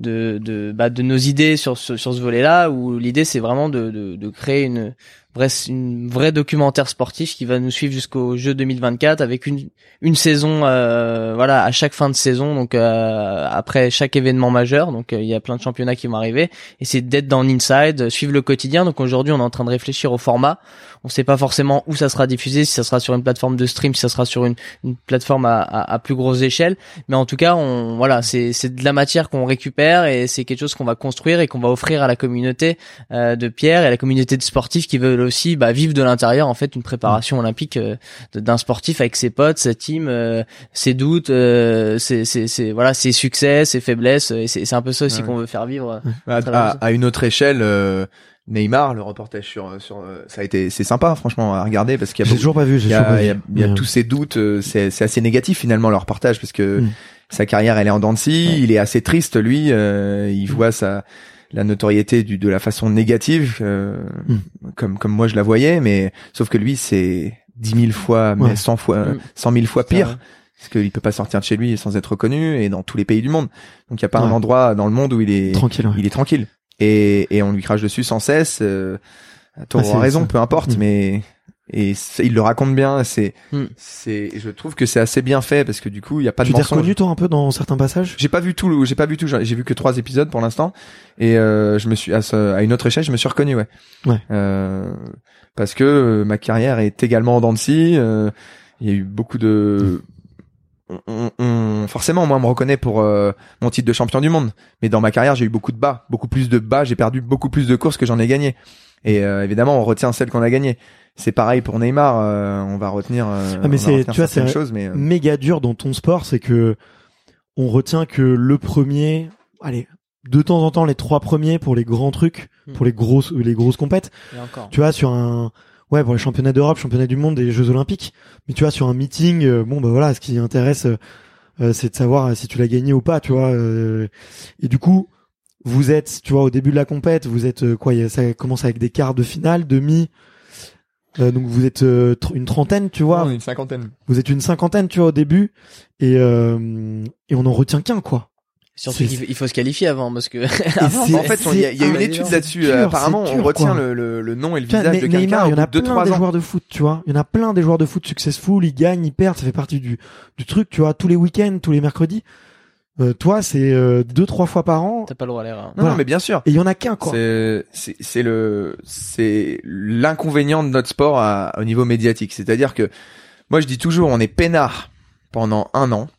nos idées sur ce volet-là où l'idée c'est vraiment de créer une vraie documentaire sportif qui va nous suivre jusqu'au Jeux 2024 avec une saison à chaque fin de saison donc après chaque événement majeur donc il y a plein de championnats qui vont arriver et c'est d'être dans l'inside, suivre le quotidien. Donc aujourd'hui on est en train de réfléchir au format. On sait pas forcément où ça sera diffusé, si ça sera sur une plateforme de stream, si ça sera sur une plateforme à plus grosse échelle, mais en tout cas c'est de la matière qu'on récupère et c'est quelque chose qu'on va construire et qu'on va offrir à la communauté de Pierre et à la communauté de sportifs qui veulent aussi vivre de l'intérieur en fait une préparation olympique d'un sportif avec ses potes, sa team, ses doutes, ses succès, ses faiblesses et c'est un peu ça aussi qu'on veut faire vivre à une autre échelle. Neymar, le reportage sur ça a été, c'est sympa franchement à regarder parce qu'il y a toujours pas vu, il y a tous ces doutes, c'est assez négatif finalement le reportage parce que sa carrière elle est en dents de scie, il est assez triste lui, il voit la notoriété de la façon négative comme moi je la voyais, mais sauf que lui c'est 10 000 fois mais 100 000 fois pire. Parce qu'il peut pas sortir de chez lui sans être reconnu et dans tous les pays du monde. Donc il y a pas un endroit dans le monde où il est tranquille. Et on lui crache dessus sans cesse. T'auras raison, peu importe, mais il le raconte bien. Je trouve que c'est assez bien fait parce que du coup il y a pas de mensonge. Tu t'es reconnu toi un peu dans certains passages? J'ai pas vu tout. J'ai vu que 3 épisodes pour l'instant et je me suis à une autre échelle, je me suis reconnu, parce que ma carrière est également en dents de scie. Il y a eu beaucoup de forcément moi on me reconnaît pour mon titre de champion du monde, mais dans ma carrière j'ai eu beaucoup plus de bas, j'ai perdu beaucoup plus de courses que j'en ai gagné et évidemment on retient celles qu'on a gagnées. C'est pareil pour Neymar, on va retenir mais c'est chose, mais méga dur dans ton sport, c'est que on retient que le premier, de temps en temps les 3 premiers pour les grands trucs, pour les grosses compètes. Tu vois, sur pour les championnats d'Europe, championnats du monde et les Jeux Olympiques. Mais tu vois, sur un meeting, ce qui intéresse, c'est de savoir si tu l'as gagné ou pas, tu vois. Et du coup, vous êtes, tu vois, au début de la compète, vous êtes ça commence avec des quarts de finale, demi. Donc vous êtes une trentaine, tu vois. Non, une cinquantaine. Vous êtes une cinquantaine, tu vois, au début. Et on en retient qu'un, quoi. Surtout qu'il faut se qualifier avant parce que en fait il y a une étude là-dessus, apparemment on retient le nom et le visage de quelqu'un. Il y en a plein des joueurs de foot, tu vois. Il y en a plein des joueurs de foot successful, ils gagnent, ils perdent, ça fait partie du truc, tu vois, tous les week-ends, tous les mercredis. Toi c'est 2-3 fois par an. T'as pas le droit à l'erreur. Non, mais bien sûr. Et il y en a qu'un, quoi. C'est l'inconvénient de notre sport au niveau médiatique, c'est-à-dire que moi je dis toujours on est peinard pendant 1 an.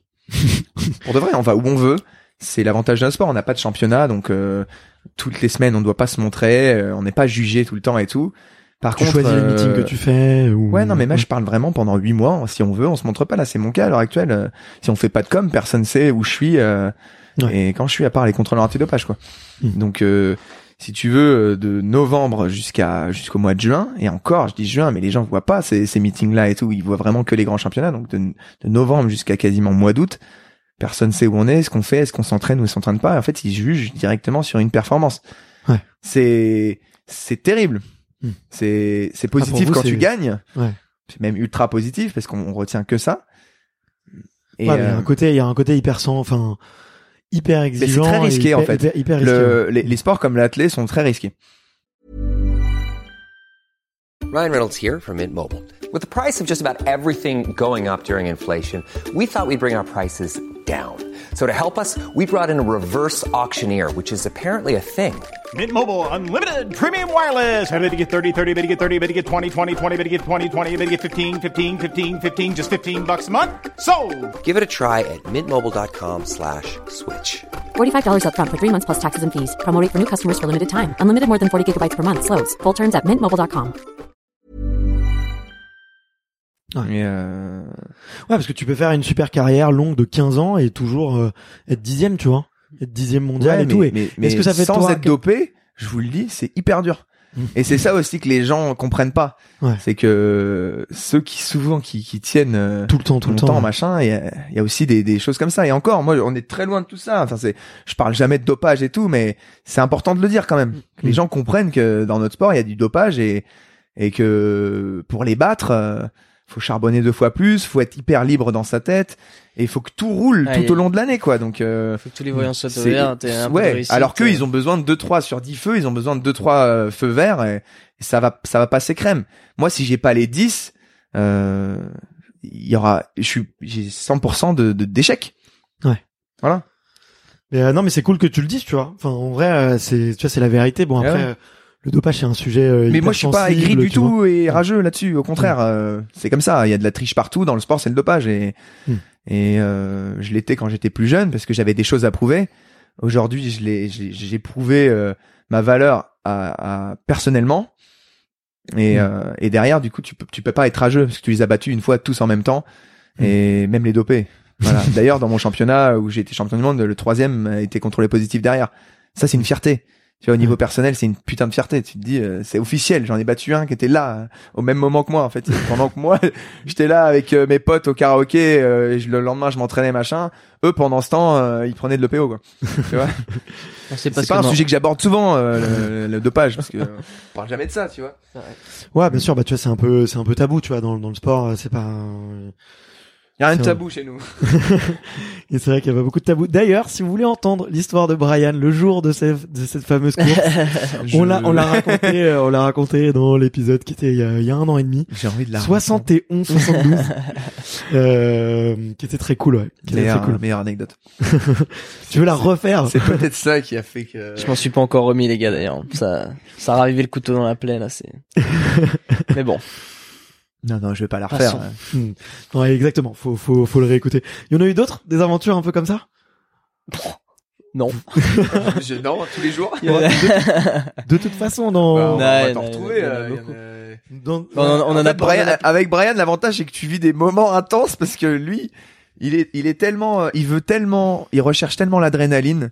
Pour de vrai, on va où on veut. C'est l'avantage d'un sport. On n'a pas de championnat, donc toutes les semaines, on ne doit pas se montrer. On n'est pas jugé tout le temps et tout. Par contre, tu choisis les meetings que tu fais. Ouais, non, mais moi, je parle vraiment pendant 8 mois. Si on veut, on se montre pas. Là, c'est mon cas à l'heure actuelle. Si on fait pas de com, personne sait où je suis. Et quand je suis, à part les contrôleurs antidopage, quoi. Donc, si tu veux, de novembre jusqu'au mois de juin, et encore, je dis juin, mais les gens voient pas ces meetings-là et tout. Ils voient vraiment que les grands championnats. Donc, de novembre jusqu'à quasiment mois d'août, personne sait où on est, ce qu'on fait, est-ce qu'on s'entraîne ou on s'entraîne pas. En fait, ils jugent directement sur une performance. Ouais. C'est terrible. C'est positif quand tu gagnes. Ouais. C'est même ultra positif parce qu'on retient que ça. Et mais il y a un côté hyper exigeant. C'est très risqué, en fait. Hyper risqué. Les sports comme l'athlé sont très risqués. Ryan Reynolds here from Mint Mobile. With the price of just about everything going up during inflation, we thought we'd bring our prices down. So to help us, we brought in a reverse auctioneer, which is apparently a thing. Mint Mobile Unlimited Premium Wireless. How to get 30, 30, bit to get 30, bit to get 20, 20, 20, bit to get 20, 20, bit to get 15, 15, 15, 15, just $15 a month? Sold! Give it a try at mintmobile.com/switch. $45 up front for 3 months plus taxes and fees. Promo rate for new customers for limited time. Unlimited more than 40 gigabytes per month. Slows full terms at mintmobile.com. Mais Ouais, parce que tu peux faire une super carrière longue de 15 ans et toujours être 10e, tu vois. Être 10e mondial et tout. Mais est-ce que ça fait de sans toi être dopé, je vous le dis, c'est hyper dur. Et c'est ça aussi que les gens comprennent pas. Ouais. C'est que ceux qui tiennent tout le temps, longtemps, machin, il y a aussi des choses comme ça. Et encore, moi, on est très loin de tout ça. Enfin, je parle jamais de dopage et tout, mais c'est important de le dire quand même. Que les gens comprennent que dans notre sport, il y a du dopage et que pour les battre, faut charbonner 2 fois plus, faut être hyper libre dans sa tête et il faut que tout roule tout au long de l'année, quoi. Donc faut que tous les voyants soient ouverts, ouais, alors qu'eux ils ont besoin de 2-3 sur 10 feux, ils ont besoin de 2-3 feux verts et ça va passer crème. Moi si j'ai pas les 10 j'ai 100% d'échecs. Ouais. Voilà. Mais non, mais c'est cool que tu le dises, tu vois. Enfin, en vrai, c'est la vérité. Bon, après, ouais. Le dopage, c'est un sujet mais hyper moi je suis pas sensible, aigri du tu vois. tout et rageux là-dessus, au contraire, c'est comme ça, il y a de la triche partout dans le sport, c'est le dopage et je l'étais quand j'étais plus jeune parce que j'avais des choses à prouver. Aujourd'hui, j'ai prouvé ma valeur à personnellement et derrière du coup tu peux pas être rageux parce que tu les as battus une fois tous en même temps et même les dopés. Voilà. D'ailleurs dans mon championnat où j'ai été champion du monde, le 3e a été contrôlé positif derrière. Ça c'est une fierté. Tu vois, au niveau personnel, c'est une putain de fierté. Tu te dis, c'est officiel. J'en ai battu un qui était là au même moment que moi, en fait. Pendant que moi, j'étais là avec mes potes au karaoké, et le lendemain, je m'entraînais, machin. Eux, pendant ce temps, ils prenaient de l'EPO, quoi. Tu vois. C'est pas un sujet que j'aborde souvent, le dopage, parce que on parle jamais de ça, tu vois. Ouais, bien sûr. Bah, tu vois, c'est un peu tabou, tu vois, dans le sport. C'est pas. Il y a rien de tabou chez nous. Et c'est vrai qu'il y a pas beaucoup de tabou. D'ailleurs, si vous voulez entendre l'histoire de Brian le jour de cette fameuse course, on l'a raconté dans l'épisode qui était il y a 1 an et demi. J'ai envie de la 71-72. Qui était très cool, ouais. Meilleure anecdote. Tu veux la refaire? C'est peut-être ça qui a fait que... Je m'en suis pas encore remis, les gars, d'ailleurs. Ça a ravivé le couteau dans la plaie, là, Mais bon. Non, je vais pas la refaire. Ouais, exactement. Faut le réécouter. Il y en a eu d'autres? Des aventures un peu comme ça? Non. Non, tous les jours. De toute façon, on va t'en retrouver. Avec Brian, l'avantage c'est que tu vis des moments intenses parce que lui, il recherche tellement l'adrénaline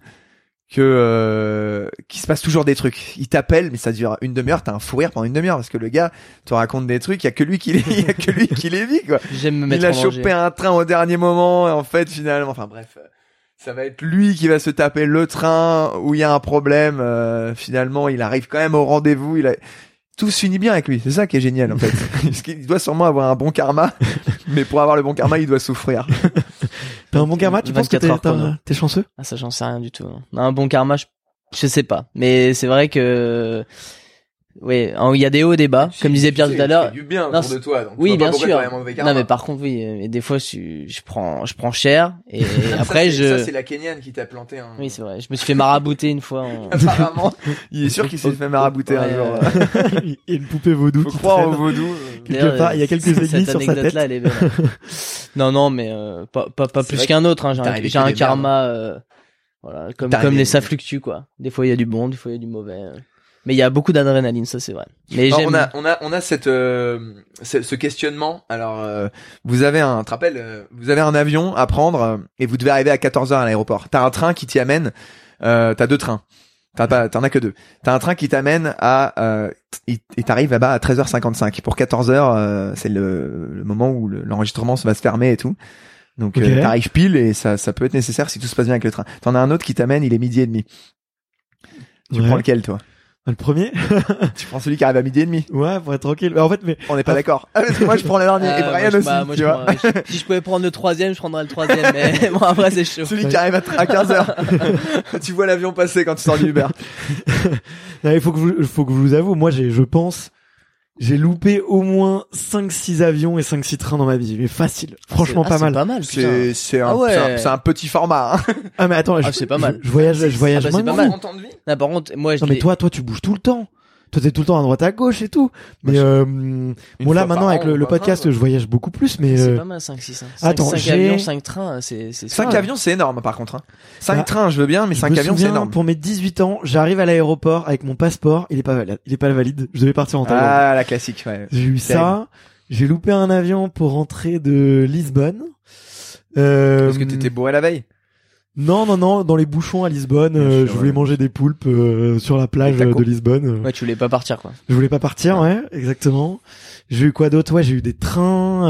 que qu'il se passe toujours des trucs. Il t'appelle, mais ça dure une demi-heure, t'as un fou rire pendant une demi-heure parce que le gars te raconte des trucs, il y a que lui qui les vit, quoi. J'aime me mettre il a en danger. chopé un train au dernier moment et en fait finalement, enfin bref, ça va être lui qui va se taper le train où il y a un problème. Finalement, il arrive quand même au rendez-vous. Tout se finit bien avec lui. C'est ça qui est génial, en fait. Parce qu'il doit sûrement avoir un bon karma. Mais pour avoir le bon karma, il doit souffrir. T'as un bon karma? Tu penses que t'es chanceux? Ah, ça, j'en sais rien du tout. Un bon karma, je sais pas. Mais c'est vrai que, oui, il y a des hauts et des bas. Comme disait Pierre tout à l'heure. Tu fais du bien autour de toi. Donc oui, bien sûr. Non, mais par contre, oui, mais des fois, je prends cher. Et après, ça, c'est la Kenyane qui t'a planté un... Oui, c'est vrai. Je me suis fait marabouter une fois. Apparemment. Il est sûr qu'il s'est fait marabouter un jour. Il y a une poupée vaudou. Faut croire au vaudou. Quelque part, il y a quelques aiguilles sur sa tête. Là, elle est belle. Non, mais, pas plus qu'un autre, hein. J'ai un karma, voilà. Comme ça fluctue, quoi. Des fois, il y a du bon, des fois, il y a du mauvais. Mais il y a beaucoup d'adrénaline, ça c'est vrai. Mais on a ce questionnement. Alors vous avez vous avez un avion à prendre et vous devez arriver à 14h à l'aéroport. T'as un train qui t'y amène, t'as 2 trains. T'en as que 2. T'as un train qui t'amène et t'arrives là-bas à 13h55. Pour 14h, c'est le moment où l'enregistrement va se fermer et tout. Donc t'arrives pile et ça peut être nécessaire si tout se passe bien avec le train. T'en as un autre qui t'amène, il est 12h30. Tu prends lequel, toi? Le premier? Tu prends celui qui arrive à 12h30. Ouais, pour être tranquille. En fait, mais on n'est pas d'accord. Parce que moi, je prends le dernier. Et Brian aussi, tu vois. Si je pouvais prendre le 3e, je prendrais le 3e. Mais bon, après, c'est chaud. Celui qui arrive à 15h. Tu vois l'avion passer quand tu sors du Uber. Il faut que je vous avoue, moi, je pense J'ai loupé au moins 5-6 avions et 5-6 trains dans ma vie, mais facile. Franchement, pas mal. C'est pas mal, putain. C'est un, Ah ouais. c'est un petit format. Hein. Ah mais attends, c'est pas mal. Je voyage Ah bah, c'est pas mal. Non, par contre, moi, Non mais toi tu bouges tout le temps. Toi t'es tout le temps à droite à gauche et tout. Mais bon là maintenant avec le podcast, je voyage beaucoup plus. Mais c'est pas mal 5-6. 5 avions, 5 trains, c'est 5 avions, c'est énorme par contre. Hein. 5 Bah, trains, je veux bien, mais 5 avions, c'est énorme. Pour mes 18 ans, j'arrive à l'aéroport avec mon passeport, il est pas valide. Je devais partir en Thaïlande. Ah, la classique. Ouais. J'ai eu ça. J'ai loupé un avion pour rentrer de Lisbonne. Parce que t'étais bourré la veille. Non, dans les bouchons à Lisbonne, je voulais manger des poulpes sur la plage de Lisbonne. Ouais, tu voulais pas partir quoi. Je voulais pas partir, ouais, exactement. J'ai eu quoi d'autre? Ouais, j'ai eu des trains.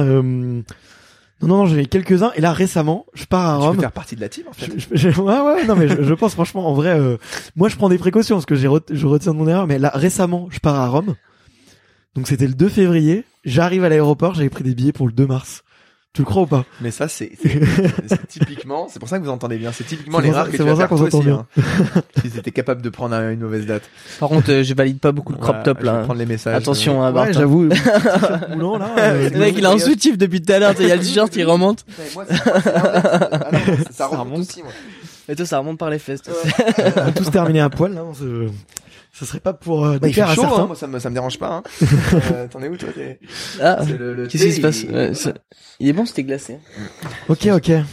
Non, j'en ai eu quelques-uns. Et là, récemment, je pars à Rome. Tu peux faire partie de la team, en fait. Ouais, non, mais je pense franchement, en vrai, moi, je prends des précautions parce que je retiens de mon erreur. Mais là, récemment, je pars à Rome. Donc, c'était le 2 février. J'arrive à l'aéroport, j'avais pris des billets pour le 2 mars. Tu le crois ou pas? Mais ça, c'est typiquement, c'est pour ça que vous entendez bien. C'est typiquement les rares que tu vas faire toi aussi. Hein. Ils étaient capables de prendre une mauvaise date. Par contre, je valide pas beaucoup le crop top là. Je vais prendre les messages. Attention, hein, ouais, j'avoue. Moulant, là. Le mec, il a un soutif depuis tout à l'heure. Il y a le t-shirt qui remonte. Moi, ça remonte aussi, moi. Et toi, ça remonte par les fesses. On va tous terminer à poil, là. Ça serait pas pour il fait déplaire à chaud, certains. hein, moi ça me dérange pas. Hein. T'en es où toi? Ah, le qu'est-ce qui se passe? Il est bon, c'était glacé. Ok.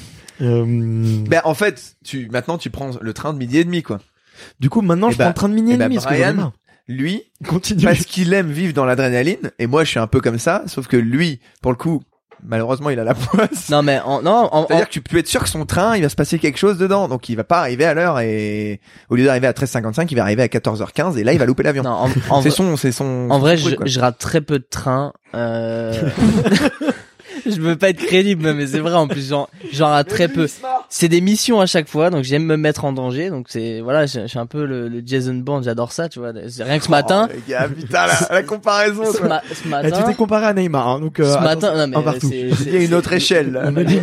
Ben en fait, maintenant tu prends le train de 12h30 quoi. Du coup, maintenant je prends le train de 12h30 parce que Brian, lui, continue parce qu'il aime vivre dans l'adrénaline, et moi je suis un peu comme ça, sauf que lui, pour le coup, malheureusement il a la poisse. Non mais c'est-à-dire que tu peux être sûr que son train, il va se passer quelque chose dedans, donc il va pas arriver à l'heure, et au lieu d'arriver à 13h55, il va arriver à 14h15 et là il va louper l'avion. Non, c'est son. En vrai, truc, je rate très peu de trains. Je veux pas être crédible, mais c'est vrai en plus, j'en rate très peu. C'est des missions à chaque fois, donc j'aime me mettre en danger, donc c'est voilà, je suis un peu le Jason Bourne, j'adore ça, tu vois. Rien que ce matin. Les gars, putain, la comparaison. Ce matin. Tu t'es comparé à Neymar, hein, donc. Ce matin, non mais partout. Il y a une autre échelle.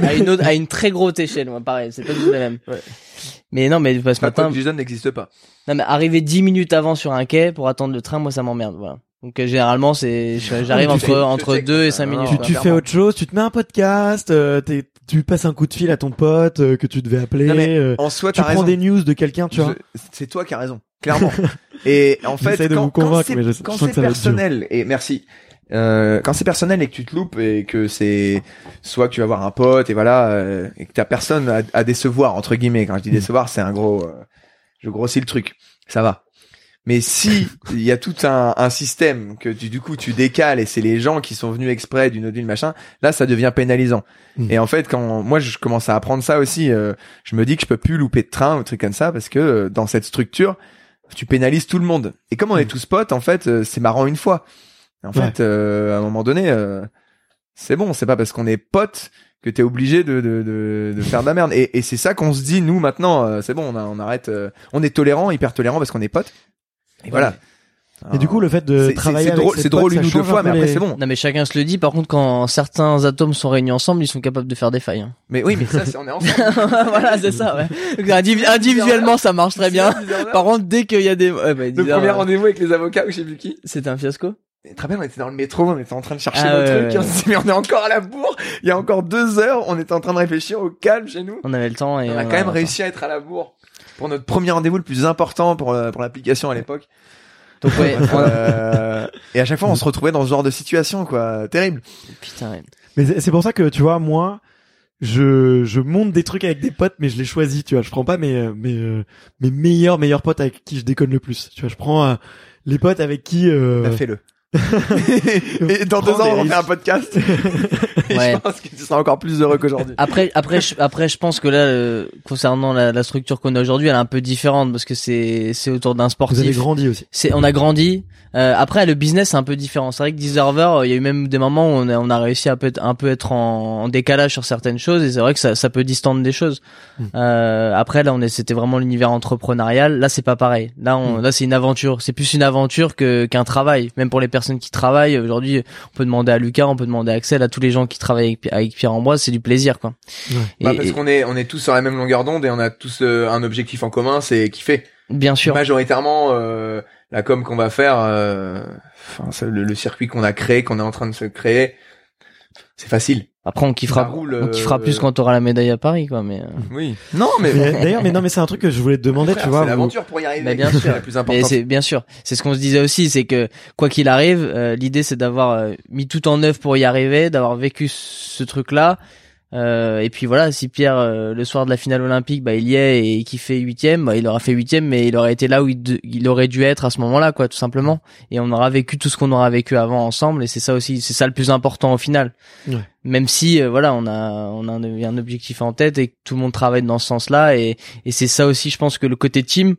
À une très grosse échelle, moi, pareil, c'est pas du tout la même. Ouais. Mais non, mais ce matin. Jason n'existe pas. Non mais arriver 10 minutes avant sur un quai pour attendre le train, moi ça m'emmerde, voilà. Donc généralement j'arrive entre 2 et 5 minutes. Tu fais autre chose, tu te mets un podcast, tu passes un coup de fil à ton pote que tu devais appeler. Non, mais en soi, tu prends des news de quelqu'un, tu vois. C'est toi qui as raison, clairement. Et en fait, quand c'est personnel, et merci. Quand c'est personnel et que tu te loupes et que c'est soit que tu vas voir un pote et voilà et que t'as personne à décevoir entre guillemets. Quand je dis décevoir, c'est un gros, je grossis le truc. Ça va. Mais si il y a tout un système que du coup tu décales et c'est les gens qui sont venus exprès d'une autre ville machin, là ça devient pénalisant. Et en fait quand moi je commence à apprendre ça aussi, je me dis que je peux plus louper de train ou truc comme ça parce que dans cette structure tu pénalises tout le monde. Et comme on est tous potes en fait, c'est marrant une fois. En fait à un moment donné c'est bon, c'est pas parce qu'on est potes que t'es obligé de faire de la merde. Et c'est ça qu'on se dit nous maintenant, c'est bon, on arrête, on est tolérant, hyper tolérant parce qu'on est potes. Et voilà. Et du coup, le fait de travailler avec c'est drôle une ou deux fois, mais après c'est bon. Non, mais chacun se le dit. Par contre, quand certains atomes sont réunis ensemble, ils sont capables de faire des failles. Hein. Mais oui, mais ça, on est ensemble. Voilà, c'est ça, ouais. Donc, individuellement, ça marche très bien. Par contre, dès qu'il y a des, le premier rendez-vous avec les avocats ou je sais plus qui. C'était un fiasco. Très bien, on était dans le métro, on était en train de chercher nos trucs, et on se dit, mais on est encore à la bourre. Il y a encore 2 heures, on était en train de réfléchir au calme chez nous. On avait le temps et on a quand même réussi à être à la bourre pour notre premier rendez-vous le plus important pour l'application à l'époque. Donc ouais. Et à chaque fois, on se retrouvait dans ce genre de situation, quoi. Terrible. Putain. Ouais. Mais c'est pour ça que, tu vois, moi, je monte des trucs avec des potes, mais je les choisis, tu vois. Je prends pas mes meilleurs potes avec qui je déconne le plus. Tu vois, je prends les potes avec qui. Bah, fais-le. Et dans 2 ans, on fait un podcast. Et ouais. Je pense que tu seras encore plus heureux qu'aujourd'hui. Après, je pense que là, concernant la structure qu'on a aujourd'hui, elle est un peu différente parce que c'est autour d'un sportif. Vous avez grandi aussi. On a grandi. Après, le business c'est un peu différent. C'est vrai que Deserver, il y a eu même des moments où on a réussi à un peu être en décalage sur certaines choses et c'est vrai que ça peut distendre des choses. Après, là, c'était vraiment l'univers entrepreneurial. Là, c'est pas pareil. Là, c'est une aventure. C'est plus une aventure qu'un travail. Même pour les personnes qui travaillent aujourd'hui, on peut demander à Lucas, on peut demander à Axel, à tous les gens qui travaillent avec Pierre-Ambroise, c'est du plaisir, quoi. Ouais. Parce qu'on est tous sur la même longueur d'onde et on a tous un objectif en commun, c'est kiffer. Bien sûr. Majoritairement, la com qu'on va faire, le circuit qu'on a créé, qu'on est en train de se créer, c'est facile. Après, on kiffera plus quand t'auras la médaille à Paris, quoi, mais. Oui. Non, mais. D'ailleurs, mais c'est un truc que je voulais te demander, tu vois. C'est l'aventure pour y arriver. Mais bien sûr. C'est la plus importante. Mais bien sûr. C'est ce qu'on se disait aussi, c'est que, quoi qu'il arrive, l'idée, c'est d'avoir mis tout en œuvre pour y arriver, d'avoir vécu ce truc-là. Et puis voilà, si Pierre le soir de la finale olympique, bah il y est et qu'il fait 8e, bah il aura fait 8e, mais il aurait été là où il aurait dû être à ce moment-là, quoi, tout simplement. Et on aura vécu tout ce qu'on aura vécu avant ensemble, et c'est ça aussi, c'est ça le plus important au final. Ouais. Même si voilà, on a un objectif en tête et que tout le monde travaille dans ce sens-là, et c'est ça aussi, je pense que le côté team,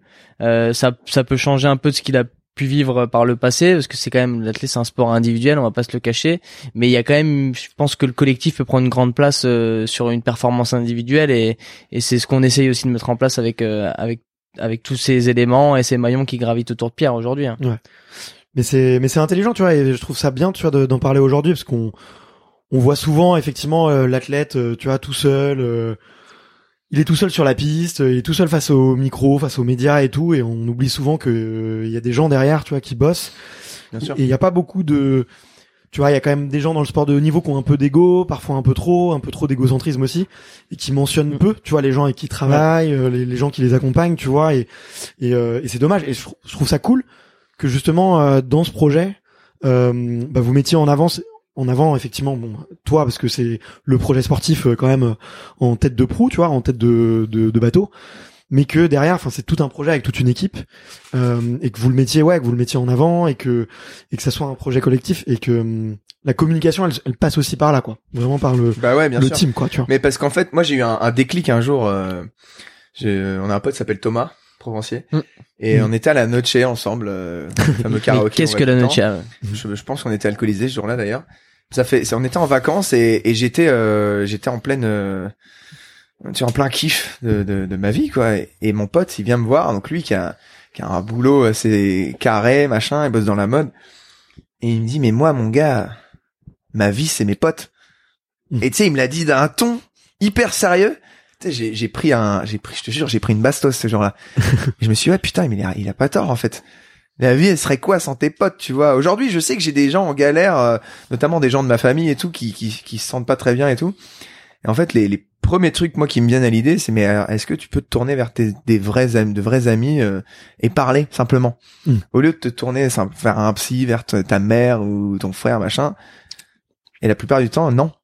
ça peut changer un peu de ce qu'il a pu vivre par le passé, parce que c'est quand même, l'athlète, c'est un sport individuel, on va pas se le cacher, mais il y a quand même, je pense que le collectif peut prendre une grande place sur une performance individuelle, et c'est ce qu'on essaye aussi de mettre en place avec tous ces éléments et ces maillons qui gravitent autour de Pierre aujourd'hui. Hein. Ouais. Mais c'est intelligent, tu vois, et je trouve ça bien, tu vois, d'en parler aujourd'hui, parce qu'on voit souvent effectivement l'athlète, tu vois, tout seul. Il est tout seul sur la piste, il est tout seul face au micro, face aux médias et tout, et on oublie souvent que il y a des gens derrière, tu vois, qui bossent. Bien sûr. Et il y a pas beaucoup de, tu vois, il y a quand même des gens dans le sport de haut niveau qui ont un peu d'ego, parfois un peu trop d'égocentrisme aussi, et qui mentionnent peu, tu vois, les gens avec qui ils travaillent, les gens qui les accompagnent, tu vois, et c'est dommage. Et je trouve ça cool que justement dans ce projet, bah vous mettiez en avant effectivement, bon, toi, parce que c'est le projet sportif quand même en tête de proue, tu vois, en tête de bateau, mais que derrière, enfin, c'est tout un projet avec toute une équipe, et que vous le mettiez en avant, et que ça soit un projet collectif, et que la communication, elle passe aussi par là, quoi, vraiment par le bien sûr. team, quoi, tu vois. Mais parce qu'en fait, moi, j'ai eu un déclic un jour. On a un pote qui s'appelle Thomas Provencier, et on était à la Noche ensemble, le fameux karaoké. Qu'est-ce que la Noche? Je pense qu'on était alcoolisés ce jour-là d'ailleurs. On était en vacances et j'étais en pleine en plein kiff de ma vie, quoi, et mon pote, il vient me voir, donc lui qui a un boulot assez carré, machin, il bosse dans la mode, et il me dit, mais moi, mon gars, ma vie, c'est mes potes. Et tu sais, il me l'a dit d'un ton hyper sérieux. Tu sais, je te jure, j'ai pris une bastos ce jour-là. Et je me suis dit, ouais, putain, mais il a pas tort, en fait. La vie, elle serait quoi sans tes potes, tu vois? Aujourd'hui, je sais que j'ai des gens en galère, notamment des gens de ma famille et tout, qui se sentent pas très bien et tout. Et en fait, les premiers trucs, moi, qui me viennent à l'idée, c'est, mais est-ce que tu peux te tourner vers de vrais amis, et parler, simplement? Au lieu de te tourner vers un psy, vers ta mère ou ton frère, machin. Et la plupart du temps, non.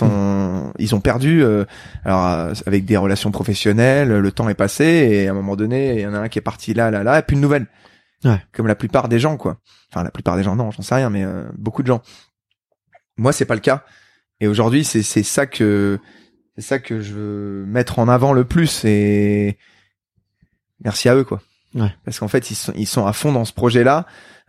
Ils ont perdu, alors, avec des relations professionnelles, le temps est passé, et à un moment donné, il y en a un qui est parti là, et plus de nouvelles. Ouais. Comme la plupart des gens, quoi. Enfin, la plupart des gens, non, j'en sais rien, mais beaucoup de gens. Moi, c'est pas le cas. Et aujourd'hui, c'est ça que je veux mettre en avant le plus, et merci à eux, quoi. Ouais. Parce qu'en fait, ils sont à fond dans ce projet-là.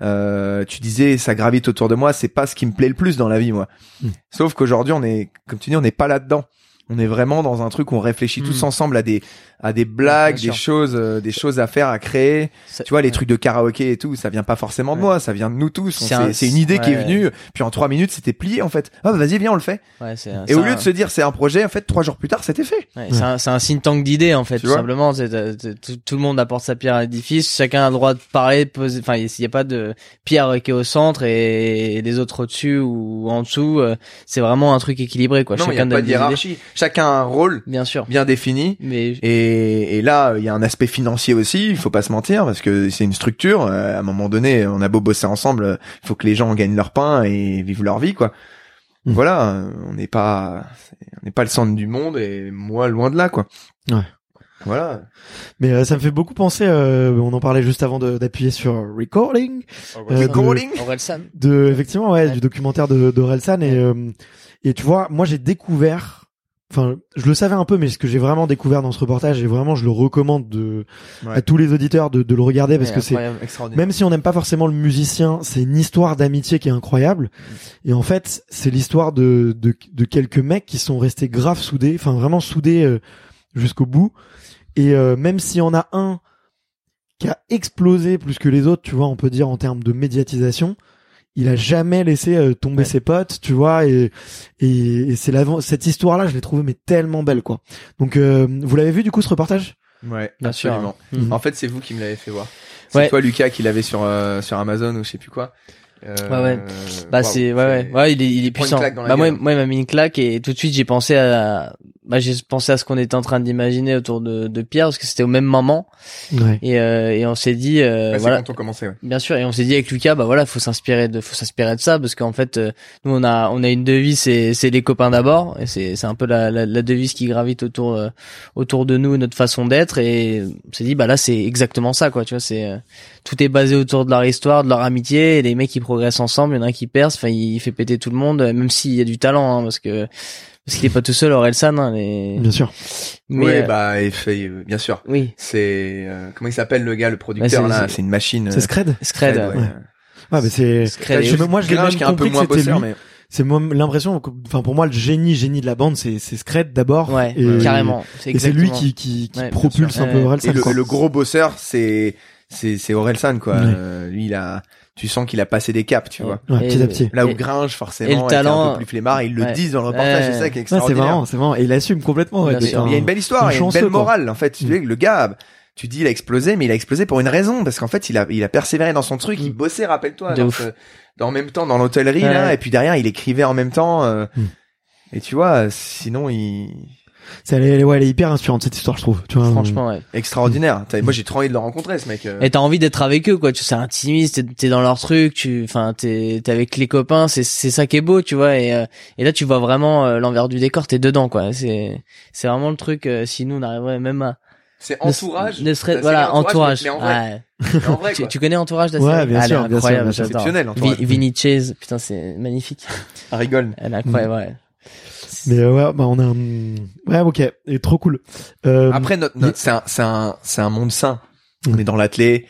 Tu disais, ça gravite autour de moi, c'est pas ce qui me plaît le plus dans la vie, moi. Sauf qu'aujourd'hui, comme tu dis, on n'est pas là-dedans. On est vraiment dans un truc où on réfléchit tous ensemble à des blagues, des choses à faire, à créer. Tu vois, les trucs de karaoké et tout, ça vient pas forcément de moi, ça vient de nous tous. C'est une idée qui est venue, puis en 3 minutes, c'était plié, en fait. Ah, bah, vas-y, viens, on le fait. Ouais, et au lieu de se dire, c'est un projet, en fait, 3 jours plus tard, c'était fait. Ouais, c'est un think tank d'idées, en fait, tout simplement. Tout le monde apporte sa pierre à l'édifice, chacun a le droit de parler, de poser, enfin, il y a pas de pierre qui est au centre et les autres au-dessus ou en dessous. C'est vraiment un truc équilibré, quoi. Non, chacun il y a pas de hiérarchie. Chacun a un rôle bien sûr bien défini, mais et là il y a un aspect financier aussi, il faut pas se mentir, parce que c'est une structure, à un moment donné on a beau bosser ensemble, il faut que les gens gagnent leur pain et vivent leur vie, quoi. Voilà, on n'est pas le centre du monde, et moi loin de là, quoi. Ouais. Voilà. Mais ça me fait beaucoup penser, on en parlait juste avant d'appuyer sur recording. Orelsan. Effectivement, ouais, du documentaire d'Orelsan, et tu vois, moi j'ai découvert, enfin, je le savais un peu, mais ce que j'ai vraiment découvert dans ce reportage, et vraiment je le recommande à tous les auditeurs de le regarder, parce que c'est, même si on n'aime pas forcément le musicien, c'est une histoire d'amitié qui est incroyable. Et en fait, c'est l'histoire de quelques mecs qui sont restés grave soudés, enfin vraiment soudés jusqu'au bout. Et même s'il y en a un qui a explosé plus que les autres, tu vois, on peut dire en termes de médiatisation, il a jamais laissé tomber ses potes, tu vois, et c'est cette histoire-là, je l'ai trouvée mais tellement belle, quoi. Donc vous l'avez vu du coup ce reportage? Ouais, bien absolument. Sûr. En fait, c'est vous qui me l'avez fait voir. C'est toi, Lucas, qui l'avait sur Amazon ou je sais plus quoi. Ouais. Bah c'est ouais, il est prend une puissant. claque dans la Bah moi gueule. il m'a mis une claque et tout de suite j'ai pensé à ce qu'on était en train d'imaginer autour de Pierre parce que c'était au même moment Ouais. et on s'est dit Ouais, c'est voilà. quand on commençait, ouais. Bien sûr, et on s'est dit avec Lucas, bah voilà, faut s'inspirer de ça, parce qu'en fait, nous on a une devise, c'est les copains d'abord, et c'est un peu la devise qui gravite autour de nous, notre façon d'être, et on s'est dit bah là c'est exactement ça quoi, tu vois, c'est tout est basé autour de leur histoire, de leur amitié, et les mecs qui progressent ensemble, il y en a un qui perce, enfin il fait péter tout le monde, même s'il y a du talent, hein, parce qu'il est pas tout seul, Orelsan, hein, Bien sûr. Oui, mais bah, bien sûr. oui, C'est, comment il s'appelle le gars, le producteur, Ouais, là? c'est- C'est une machine. C'est Scred. Scred, ouais. Ouais, mais c'est. Scred, Je- moi, je l'ai Gringe même qui est un peu compris que moins c'était bosseur, lui. mais C'est moi l'impression que, enfin, pour moi, le génie de la bande, c'est Scred d'abord. ouais, Et- carrément, Et c'est lui qui Ouais, bien propulse sûr. un peu Ouais. Orelsan, et quoi. le gros bosseur, c'est Orelsan, quoi. Ouais. Lui, tu sens qu'il a passé des caps, tu vois. Ouais, Et- petit à petit. Là où et- Gringe, et forcément, le était un talent- peu plus flemmard, ils le Ouais. disent dans le reportage, Ouais. c'est ça qui est Ouais, c'est extraordinaire. marrant, c'est marrant. Et il assume complètement. Bien d'être sûr. un- Il y a une belle histoire, un il y a une chanceux, belle quoi. morale, en fait. Tu sais, le gars, tu dis, il a explosé, mais il a explosé pour une raison, parce qu'en fait, il a persévéré dans son truc, il bossait, rappelle-toi, De ouf. en même temps, dans l'hôtellerie, Ouais. là, et puis derrière, il écrivait en même temps, Mm. et tu vois, sinon, Elle est hyper inspirante, cette histoire, je trouve. Tu vois. Franchement, ouais. extraordinaire. Moi, j'ai trop envie de le rencontrer, ce mec. Et t'as envie d'être avec eux, quoi. Tu sais, c'est intimiste, t'es dans leur truc, t'es avec les copains, c'est ça qui est beau, tu vois. Et là, tu vois vraiment l'envers du décor, t'es dedans, quoi. C'est vraiment le truc. Si nous on arriverait même à C'est Entourage. ne serait T'as voilà série Entourage. mais en vrai. Ouais. Mais en vrai, quoi. Tu connais Entourage, la Ouais, série? bien Elle est sûr, bien sûr, incroyable, bien sûr. j'adore. Exceptionnel, Entourage. Vinny Chase, putain, c'est magnifique. Ah, rigole. Elle est incroyable, ouais. Mais ouais, bah on a ouais, ok, et trop cool. Après, c'est un monde sain. On est dans l'athlé.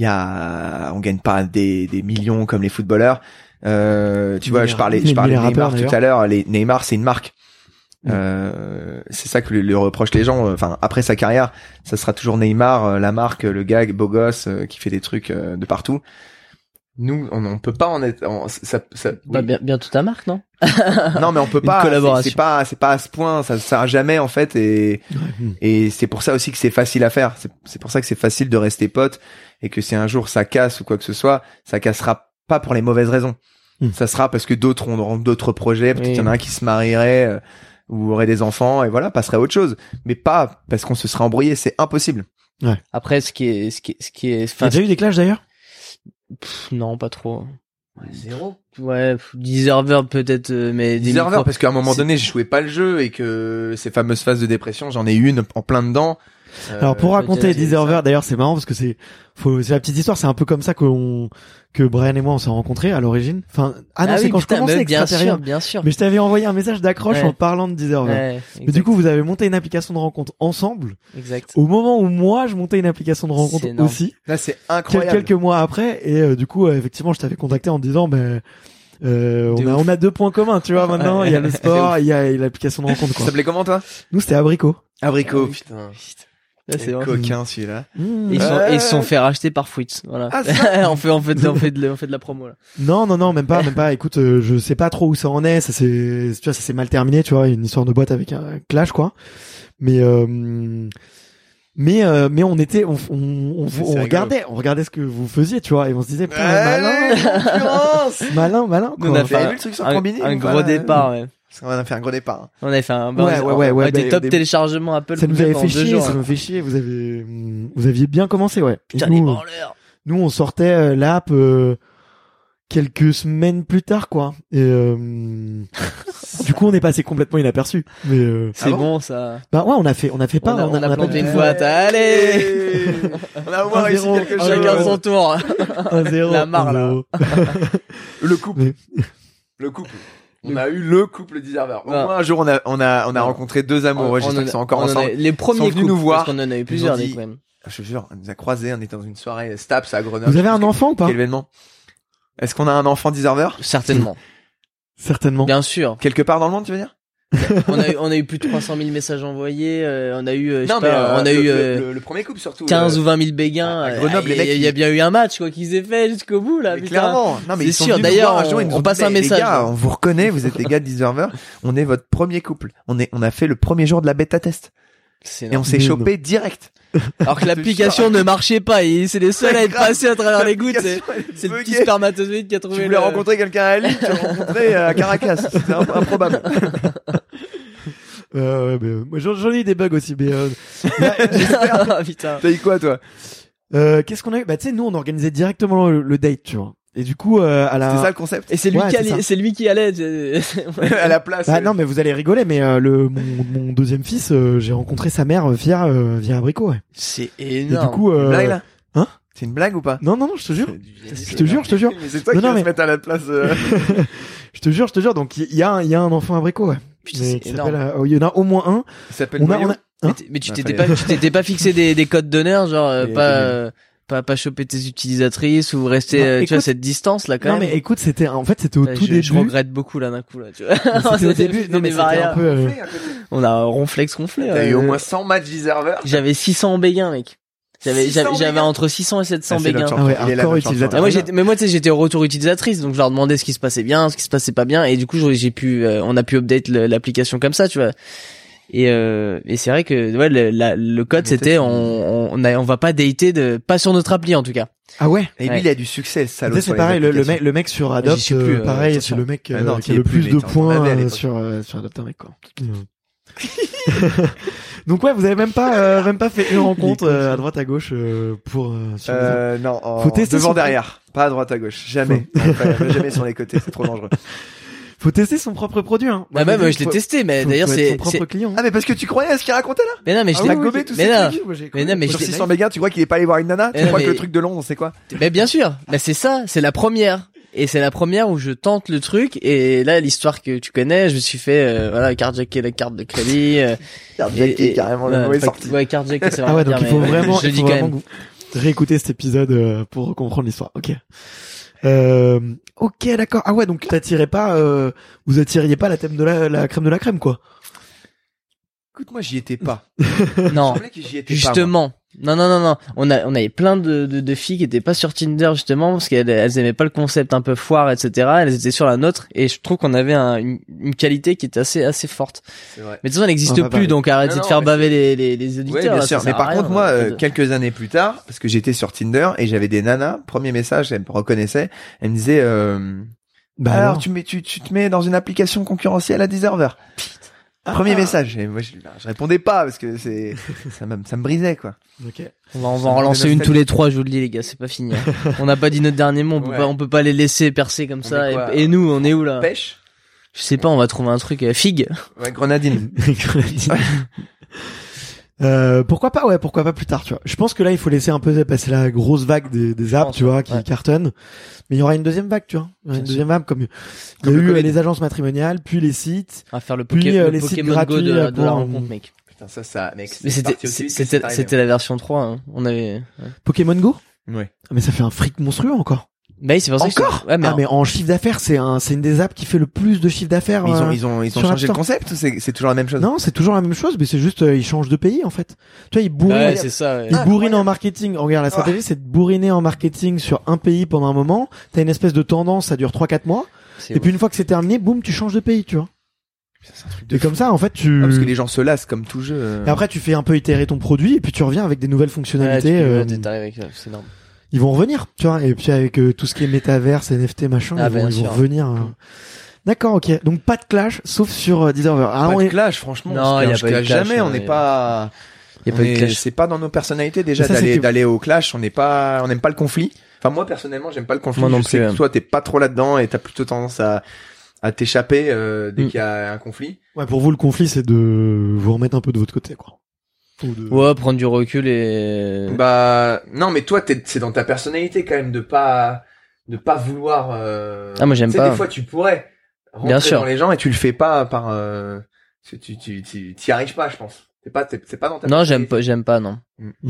On gagne pas des millions comme les footballeurs. Tu vois, je parlais de Neymar tout à l'heure. Neymar, c'est une marque. C'est ça que le reprochent les gens. Enfin, après sa carrière, ça sera toujours Neymar, la marque, le gars beau gosse qui fait des trucs de partout. Nous, on peut pas en être. Bah, bien toute ta marque, non? Non, mais on peut Une pas. collaboration. C'est pas à ce point. Ça sert à jamais en fait. Et c'est pour ça aussi que c'est facile à faire. C'est pour ça que c'est facile de rester pote et que si un jour ça casse ou quoi que ce soit, ça cassera pas pour les mauvaises raisons. Ça sera parce que d'autres auront d'autres projets. Peut-être qu'il y en a un qui se marierait ou aurait des enfants et voilà, passerait à autre chose. Mais pas parce qu'on se serait embrouillé. C'est impossible. Ouais. Après, ce qui est, Il y a déjà eu des clashs d'ailleurs? non, pas trop. Zéro. Ouais, Deserver peut-être, mais des Deserver, micros- parce qu'à un moment donné, je jouais pas le jeu et que ces fameuses phases de dépression, j'en ai eu une en plein dedans. Alors pour raconter peut-être, Deserver, d'ailleurs c'est marrant parce que c'est la petite histoire, c'est un peu comme ça que Brian et moi on s'est rencontrés à l'origine. Enfin c'est oui, quand putain, je commençais mais Extraterrien. bien sûr. Mais je t'avais envoyé un message d'accroche Ouais. en parlant de Deserver. Ouais, Mais exact. du coup vous avez monté une application de rencontre ensemble Exact. au moment où moi je montais une application de rencontre C'est énorme. aussi Là, c'est incroyable. quelques mois après et du coup effectivement je t'avais contacté en te disant on a 2 points communs, tu vois, maintenant il y a le sport, il y a l'application de rencontre Ça quoi. s'appelait comment, toi? Nous c'était Abricot. Abricot, putain. Là, c'est Quel vrai. coquin, celui-là. Ils se sont fait racheter par Fwitz, voilà. Ah, ça. on fait de la promo, là. Non, même pas. Écoute, je sais pas trop où ça en est. Ça s'est mal terminé, tu vois, une histoire de boîte avec un clash, quoi. Mais on était, on regardait ce que vous faisiez, tu vois, et on se disait, putain, malin, Nous, on quoi. a fait Vous avez vu le truc sur Combini un ou gros pas départ, ouais. On a fait un gros départ. Hein. On avait fait un, Ouais, on était bah, top des- téléchargement Apple. Ça nous avait pendant fait 2 chier, jours, ça hein. nous fait chier. Vous aviez bien commencé, ouais. Et Putain, les nous, branleurs. on sortait l'app quelques semaines plus tard, quoi. Et du coup, on est passé complètement inaperçu. Mais C'est bon, ça. bah ouais, on a fait pas. On a pas planté du une tout boîte. Allez! On a au moins réussi 1-0, quelque chose. Chacun son tour. 1-0. La marre, là. 1-0. Le couple. Mais- Le couple. On a eu le couple Deserver. Au Ah. moins un jour, on a rencontré deux amoureux. J'espère qu'ils sont encore ensemble. Les premiers Ils sont venus couples, nous voir. parce qu'on en a eu Ils plusieurs, nous ont des dit- quand même. Je te jure, on nous a croisés. On était dans une soirée Staps à Grenoble. Vous avez un enfant ou pas? Quel événement? Est-ce qu'on a un enfant Deserver? Certainement. Certainement. Bien sûr. Quelque part dans le monde, tu veux dire? On a eu plus de 300 000 messages envoyés, on a eu, je sais Non, mais pas, on a eu, le premier couple surtout. 15 ou 20 000 béguins. à Grenoble, les mecs, il y a bien eu un match, quoi, qui s'est fait jusqu'au bout, là, Mais putain. clairement. Non, mais C'est ils sont sûr. venus nous D'ailleurs, voir un jour, ils nous on ont passe dit, un mais message, les gars, là. on vous reconnaît, vous êtes les gars de Deserver. On est votre premier couple. On a fait le premier jour de la bêta test. Et on s'est chopé direct. Alors que l'application ne marchait pas et c'est les seuls à être passés à travers les gouttes. C'est le petit spermatozoïde qui a trouvé. Tu voulais rencontrer quelqu'un à Lille, tu l'as rencontré à Caracas. C'était improbable. Ouais, mais moi j'en ai eu des bugs aussi, mais Putain. T'as eu quoi, toi? qu'est-ce qu'on a eu? Bah, tu sais, nous, on organisait directement le date, tu vois. Et du coup, à la... C'était ça le concept? Et c'est lui Ouais, c'est lui qui allait. À la place. Ah non, mais vous allez rigoler, mais mon deuxième fils, j'ai rencontré sa mère via Abricot, ouais. C'est Et énorme. du coup, Une blague, là? Hein? C'est une blague ou pas? Non, je te jure. Je te jure. Mais c'est toi Non, qui non, vas mais- se mettre à la place. Je te jure. Donc, il y a un enfant Abricot, ouais. Putain, Mais c'est qui énorme. s'appelle, il y en a au moins un. Il s'appelle On Noyau. a, hein? Mais tu Ah, t'étais pas fixé des codes d'honneur, genre Et- pas choper tes utilisatrices ou rester Non, tu vois écoute- cette distance là quand Non, même. mais écoute, c'était au Là, tout je début. regrette beaucoup là d'un coup là, tu vois. C'était au début. Non, mais des c'était un variables. peu, On a un ronflex gonflé. T'as eu au moins 100 matchs d'Iserver. J'avais 600 béguins, mec. J'avais 600 béguins. entre 600 et 700 Ah, c'est béguins. notre Ah ouais, champion. Il est là, hardcore notre champion. utilisateur. Ah, moi moi tu sais j'étais au retour utilisatrice donc je leur demandais ce qui se passait bien, ce qui se passait pas bien et du coup j'ai pu on a pu update l'application comme ça, tu vois. Et c'est vrai que ouais le code c'était on va pas dater pas sur notre appli en tout cas. Ah ouais. Et lui, Ouais. il a du succès, ce salaud. Tu sais, c'est sur les pareil, le applications. mec sur J'y Adopt, suis plus, pareil, attention. c'est le mec Ah non, qui t'y a es le plus, plus il de était en points AV à l'époque. sur Adopt un mec, quoi. Donc ouais, vous avez même pas fait une rencontre à droite à gauche pour sur les- Non, Faut tester devant son- derrière, pas à droite à gauche, jamais. Enfin, jamais sur les côtés, c'est trop dangereux. Faut tester son propre produit, hein. Bah même je l'ai testé mais d'ailleurs faut être c'est son propre client. Ah mais parce que tu croyais à ce qu'il racontait là? mais non mais je Ah l'ai oui, gobé tous mais ces non. trucs. Mais non, mais Sur je l'ai- 600 mégas, tu crois qu'il est pas allé voir une nana? Tu Eh, crois que mais- le truc de Londres, c'est quoi? Mais bien sûr, bah c'est ça, c'est la première. Et c'est la première où je tente le truc et là l'histoire que tu connais, je me suis fait voilà carjacker la carte de crédit. Carjacker, carrément, le mot est sorti. Ouais, carjacker c'est Ah ouais, donc dire, il faut mais vraiment, je le il dis faut quand vraiment même. que vous réécouter cet épisode pour comprendre l'histoire. Ok. Ok, d'accord. Ah ouais, donc vous attiriez pas la crème de la crème, quoi. Écoute, moi, j'y étais pas. Non. Il semblait que j'y étais pas, moi. Justement. Non. On avait plein de filles qui étaient pas sur Tinder justement parce qu'elles aimaient pas le concept un peu foire, etc. Elles étaient sur la nôtre et je trouve qu'on avait une qualité qui était assez forte. C'est vrai. Mais de toute façon, elle n'existe Ah, bah, plus bah, donc arrêtez non, de faire mais baver les auditeurs. Oui, bien là, sûr. ça Mais sert à par rien, contre, moi, hein. quelques années plus tard, parce que j'étais sur Tinder et j'avais des nanas, premier message, elles me reconnaissaient, elles me disaient, Bah alors, tu te mets dans une application concurrentielle à Deserver. Premier message. Et moi, je répondais pas parce que ça me brisait, quoi. Ok. On va en Ça me relancer fait une tous nostalgie. les trois, je vous le dis les gars, c'est pas fini. Hein. On n'a pas dit notre dernier mot, Ouais. on peut pas les laisser percer comme On ça. met quoi, Et nous, on est où là? Pêche. Je sais pas, on va trouver un truc figue. Ouais, grenadine. Pourquoi pas plus tard, tu vois. Je pense que là, il faut laisser un peu passer la grosse vague des apps, pense, tu vois, qui ouais. cartonnent. Mais il y aura une deuxième vague, tu vois. Il y aura une Bien deuxième vague comme il y Comme a le eu Covid. les agences matrimoniales, puis les sites. On va faire le, Puis, le les sites Pokémon Go gratuits, de la pour, rencontre, mec. Putain, ça, mec. Mais c'est parti aussi vite que c'est arrivé. c'était la version 3. Hein. On avait. Ouais. Pokémon Go? Ouais. Ah, mais ça fait un fric monstrueux encore. Bah oui, c'est pour ça Encore? que ouais, mais, Ah, mais en chiffre d'affaires, c'est une des apps qui fait le plus de chiffre d'affaires. Mais ils ont sur changé App le Store. concept ou c'est toujours la même chose? Non, c'est toujours la même chose, mais c'est juste, ils changent de pays, en fait. Tu vois, ils bourrinent. ouais, c'est ça. Ouais. Ils bourrinent en marketing. Regarde, la stratégie, c'est de bourriner en marketing sur un pays pendant un moment. T'as une espèce de tendance, ça dure 3-4 mois. C'est Et puis une fois que c'est terminé, boum, tu changes de pays, tu vois. C'est un truc de Et comme ça, en fait, Ah, parce que les gens se lassent comme tout jeu. Et après, tu fais un peu itérer ton produit, et puis tu reviens avec des nouvelles Ouais, fonctionnalités. t'arrives avec c'est énorme. Ils vont revenir, tu vois. Et puis avec tout ce qui est métaverse, NFT, machin, Ah, ils vont bien sûr. revenir. D'accord, ok. Donc pas de clash, sauf sur Deserver. Ah, Pas on de est... clash, franchement. Non, on se y a clash pas eu de clash, jamais. On hein, n'est mais- pas. Y a pas eu de clash. C'est pas dans nos personnalités déjà Ça, c'était- d'aller au clash. On n'aime pas le conflit. Enfin moi personnellement, j'aime pas le conflit. Moi non Je sais plus, que toi t'es pas trop là-dedans et t'as plutôt tendance à t'échapper dès Mm. qu'il y a un conflit. Ouais, pour vous, le conflit, c'est de vous remettre un peu de votre côté, quoi. Ou de- Ouais, prendre du recul et. Bah non, mais toi c'est dans ta personnalité quand même de pas vouloir. Ah, moi, j'aime tu sais, pas. Des fois tu pourrais rentrer Bien sûr. dans les gens et tu le fais pas par. Tu t'y arrives pas, je pense. C'est pas dans ta. Non, personnalité. j'aime pas, non.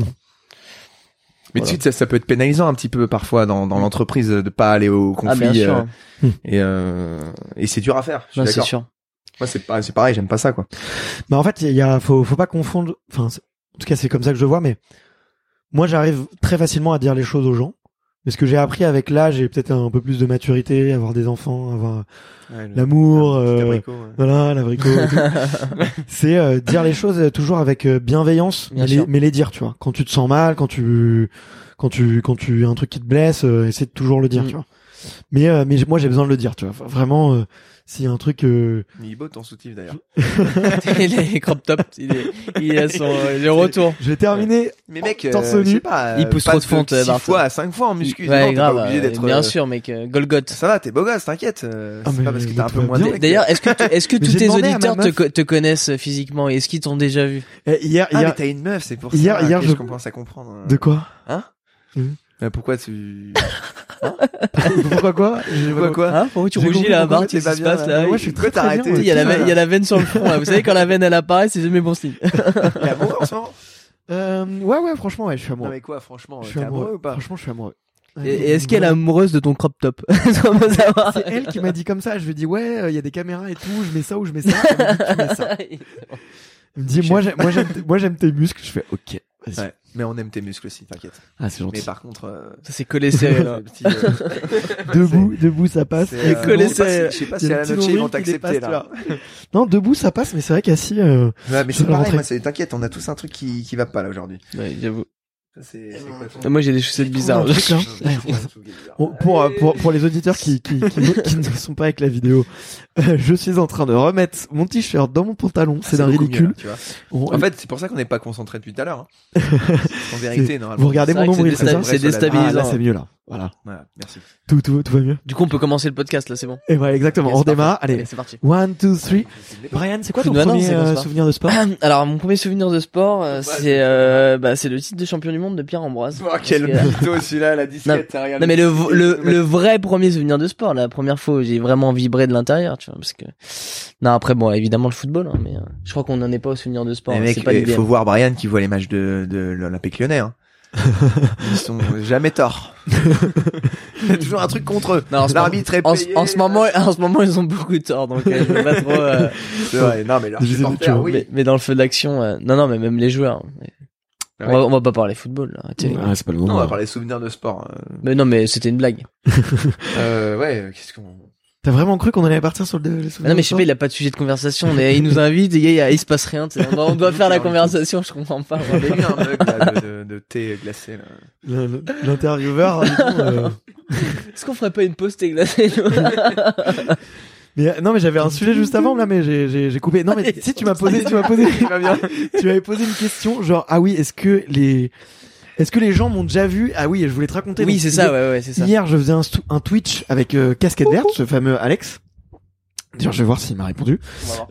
Mais Voilà. tu sais, ça peut être pénalisant un petit peu parfois dans l'entreprise de pas aller au Ah, conflit. bien sûr. Et c'est dur à faire. Je suis Non, c'est d'accord. sûr. Moi, c'est pareil, j'aime pas ça, quoi. Bah en fait, faut pas confondre. Enfin, en tout cas, c'est comme ça que je le vois. Mais moi, j'arrive très facilement à dire les choses aux gens. Mais ce que j'ai appris avec l'âge, j'ai peut-être un peu plus de maturité, avoir des enfants, avoir Ouais, l'amour, le petit abricot, ouais. voilà, l'abricot. et tout. C'est dire les choses toujours avec bienveillance, Bien sûr. mais les dire, tu vois. Quand tu te sens mal, quand tu un truc qui te blesse, essaie de toujours le dire, tu vois. Mais moi j'ai besoin de le dire, tu vois. Enfin, vraiment, s'il y a un truc. Il est beau ton soutif d'ailleurs. Il est crop top, il est à son le retour. J'ai terminé. Mais mec, torse je sais nu. pas, Il pousse pas trop de fonte, 6 Bart. fois à 5 fois en muscu. Ouais, non, t'es grave. pas obligé d'être. Bien sûr, mec, Golgoth. Ça va, t'es beau gosse, t'inquiète. Ah, C'est pas mais parce que t'as un tout peu va moins bien. d'élect. D'ailleurs, est-ce que Mais tous j'ai tes demandé à ma auditeurs meuf. te connaissent physiquement? Est-ce qu'ils t'ont déjà vu? Hier, Ah, mais t'as une meuf, c'est pour hier, ça. hier, Ok, je- je commence à comprendre. de quoi? Hein Mhm. Pourquoi tu. Pourquoi quoi? Pourquoi quoi Hein? Pourquoi tu J'ai rougis compris là, pourquoi Bart? t'es Qu'est-ce pas qui se bien, passe là là? Moi, je suis Pourquoi très t'as très bien. arrêté Il y a la veine sur le front là. Vous savez quand la veine elle apparaît, c'est jamais bon signe. T'es amoureux en ce moment? Ouais, franchement, ouais, je suis Non, amoureux. mais quoi, franchement, Je suis t'es amoureux amoureux ou pas? Franchement, je suis amoureux. Et est-ce qu'elle est amoureuse de ton crop top? Ça va savoir. C'est elle qui m'a dit comme ça. Je lui ai dit, ouais, il y a des caméras et tout, je mets ça ou je mets ça. Elle m'a dit, tu mets ça. Elle me dit, moi, j'aime tes muscles. Je fais, ok, vas-y. Ouais. Mais on aime tes muscles aussi, t'inquiète. Ah, c'est gentil. Mais par contre, Ça s'est collé serré là. petit, Debout, ça passe. c'est, Et collé, je sais pas c'est- si- je sais pas il y si a à le la petit noche ils vont nombril qui t'accepter dépasse, là. tu vois. Non, debout, ça passe, mais c'est vrai qu'assis, Ouais, mais Je c'est vais pareil, rentrer. moi, t'inquiète, on a tous un truc qui va pas là aujourd'hui. Ouais, j'avoue. Ça, c'est quoi, Moi j'ai des chaussettes bizarres. un truc, là. Pour les auditeurs qui ne sont pas avec la vidéo, je suis en train de remettre mon t-shirt dans mon pantalon. C'est d'un beaucoup ridicule. mieux, là, tu vois. On- En fait, c'est pour ça qu'on n'est pas concentré depuis tout à l'heure. Hein. En vérité, normalement. vous regardez C'est mon vrai que nombril, c'est c'est ça? c'est Ah, déstabilisant. Ah, là, c'est mieux, là. Voilà. Voilà, merci. Tout va mieux. Du coup, on peut commencer le podcast là, c'est bon. Et voilà, exactement. Ok, On c'est redémarre. parti. Allez. c'est parti. 1, 2, 3. Brian, c'est quoi ton Bah non, premier c'est comme ça. souvenir de sport? Alors, mon premier souvenir de sport, c'est le titre de champion du monde de Pierre-Ambroise. Oh, quel Parce que- mytho celui-là, la disquette. t'as regardé Non mais le le vrai premier souvenir de sport, la première fois où j'ai vraiment vibré de l'intérieur, tu vois, parce que non après bon évidemment le football, hein, mais je crois qu'on n'en est pas au souvenir de sport. Mais hein, mec, c'est pas il l'idée. faut voir Brian qui voit les matchs de l'Olympique Lyonnais. Hein. Ils sont jamais torts. Il y a toujours un truc contre eux. Non, en ce L'arbitre est en, payé. en ce moment ils ont beaucoup tort, donc je veux pas trop. C'est vrai. Non, mais leurs Je sais, tu supporters, vois, oui. mais dans le feu de l'action, non mais même les joueurs. Ah On va pas parler football là. arrêtez. Ah, c'est pas le Non, on moment. va parler souvenirs de sport. Mais non mais c'était une blague. Ouais, qu'est-ce qu'on... T'as vraiment cru qu'on allait partir sur les souvenirs Non mais de je sais sport? pas, il a pas de sujet de conversation. Il nous invite, et il se passe rien. Tu sais. On doit faire la conversation, je comprends pas. On a eu un mug là, de thé glacé. Là. L'intervieweur, Est-ce qu'on ferait pas une pause thé glacé nous mais non, mais j'avais un sujet juste avant là, mais j'ai coupé. Non, mais si tu m'as posé, tu m'avais posé une question, genre ah oui, est-ce que les gens m'ont déjà vu? Ah oui, je voulais te raconter. Oui, Donc, c'est ça, ouais, c'est ça. Hier, je faisais un Twitch avec Casquette Verte, ce fameux Alex. D'ailleurs, je vais voir s'il m'a répondu.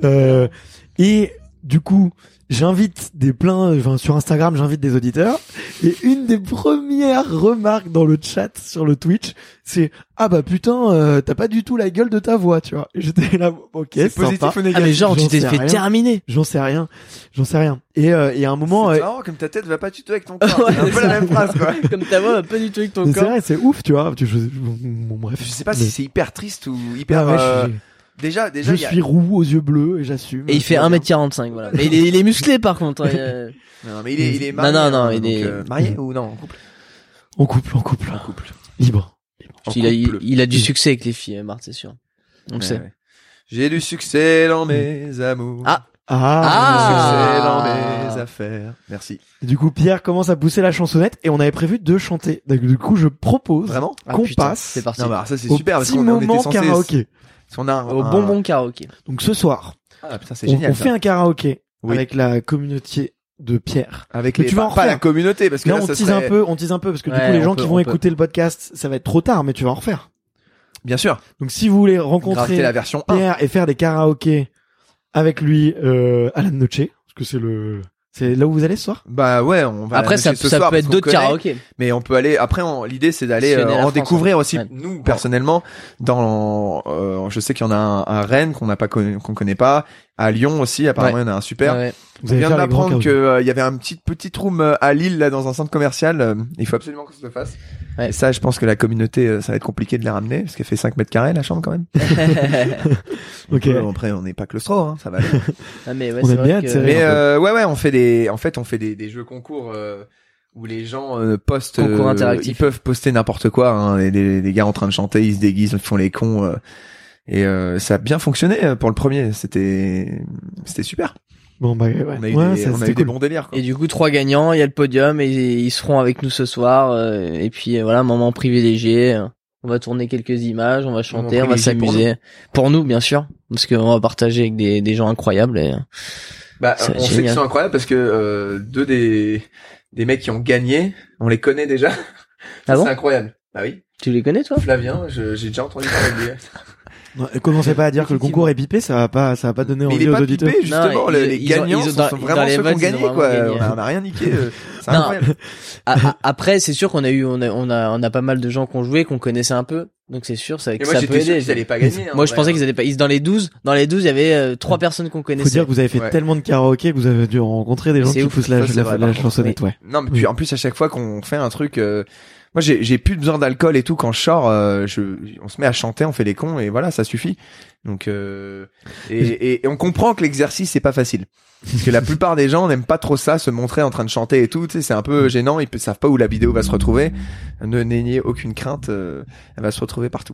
Et du coup, j'invite sur Instagram, j'invite des auditeurs. Et une des premières remarques dans le chat sur le Twitch, c'est ah bah putain, t'as pas du tout la gueule de ta voix, tu vois. Et j'étais là, ok, C'est sympa. positif ou Ah négatif? mais genre tu J'en t'es sais fait rien. terminer. J'en sais rien. Et à un moment, C'est marrant, comme ta tête va pas du tout avec ton corps. C'est un peu la même phrase, quoi. Comme ta voix va pas du tout avec ton mais c'est corps. vrai, c'est ouf, tu vois. Bon, bref. Je sais pas si c'est hyper triste ou hyper... Ah ouais, Déjà, je il y a... suis roux aux yeux bleus et j'assume. Et il fait 1m45, voilà. Mais il est musclé par contre. hein. Non, mais il est marié. Non, hein, il donc, est- marié ou non, en couple? En couple. En couple. Libre. En Il couple. a du succès avec les filles, Marthe, c'est sûr. On le Ouais, sait. ouais. J'ai du succès dans mes amours. Ah. Succès dans Ah. mes affaires. Merci. Du coup, Pierre commence à pousser la chansonnette et on avait prévu de chanter. Donc, du coup, je propose Vraiment? qu'on putain, passe C'est parti. Non, mais alors ça, c'est au super parce petit qu'on était moment censé... karaoké. On a Au bonbon karaoké. Donc ce soir, Ah, putain, c'est on génial. fait un karaoké Oui. avec la communauté de Pierre. Avec Mais les... tu vas en pas refaire. la communauté, parce que Là, là, on ça tease serait... un peu parce que du Ouais, coup, les on gens peut- qui on vont peut. écouter le podcast, ça va être trop tard, mais tu vas en refaire. Bien sûr. Donc si vous voulez Graviter rencontrer la version 1. Pierre et faire des karaokés avec lui à la Noche, parce que c'est là où vous allez ce soir. Bah ouais, on va Après, ça ce peut soir, être parce qu'on d'autres connaît. karaokés. Mais on peut aller après l'idée c'est d'aller Sillonner la en France, découvrir hein. aussi Ouais. nous personnellement dans je sais qu'il y en a un à Rennes qu'on connaît pas, à Lyon aussi apparemment Ouais. il y en a un super. Ouais. Vous On allez vient de faire les grands m'apprendre karaokés. que il y avait un petite room à Lille là dans un centre commercial, il faut absolument qu'on se le fasse. Ouais. Et ça je pense que la communauté ça va être compliqué de les ramener parce qu'elle fait 5 mètres carrés la chambre quand même. Ok. Après on n'est pas claustro hein, ça va aller. Ah mais ouais, On c'est aime vrai bien que- être serré. Mais un peu. ouais on fait des jeux concours où les gens postent, Concours interactif. ils peuvent poster n'importe quoi, hein, et les gars en train de chanter, ils se déguisent, ils font les cons, et ça a bien fonctionné pour le premier. C'était super. Bon bah ouais. On a eu, Ouais, des, ça, on a c'était eu des cool. bons délires, quoi. Et du coup, 3 gagnants, il y a le podium et ils seront avec nous ce soir. Et puis voilà, moment privilégié. On va tourner quelques images, on va chanter, on va privilégié pour s'amuser. Pour nous, bien sûr, parce qu'on va partager avec des gens incroyables. Et Bah, c'est on sait qu'ils génial. sont incroyables parce que 2 des mecs qui ont gagné, on les connaît déjà. Ah bon C'est incroyable. Bah oui. Tu les connais, toi? Flavien, j'ai déjà entendu parler de lui. Ouais, commencez pas à dire que le concours est pipé, ça va pas donner Mais envie il est aux pas auditeurs. pipé, justement. Non, les ils ont- gagnants ils ont sont dans vraiment les ceux qui votes, ont ils ont gagné, vraiment quoi. gagné. On a rien niqué. C'est Non. incroyable. Après, c'est sûr qu'on a pas mal de gens qui ont joué, qu'on connaissait un peu. Donc c'est sûr, ça, Et que moi, ça j'étais peut sûr aider. qu'ils allaient pas gagner. hein, Moi, je en pensais vrai. qu'ils allaient pas. Dans les 12, il y avait 3 personnes qu'on Faut connaissait. dire que vous avez fait Ouais. tellement de karaoké que vous avez dû rencontrer des gens C'est qui ouf. poussent la Ça, c'est vrai, par contre. chansonnette, ouais. Non, mais puis en plus à chaque fois qu'on fait un truc, moi j'ai plus besoin d'alcool et tout quand je sors, on se met à chanter, on fait les cons et voilà, ça suffit. Donc et on comprend que l'exercice c'est pas facile. Parce que la plupart des gens n'aiment pas trop ça, se montrer en train de chanter et tout, tu sais, c'est un peu gênant, ils savent pas où la vidéo va se retrouver. Ne n'ayez aucune crainte, elle va se retrouver partout.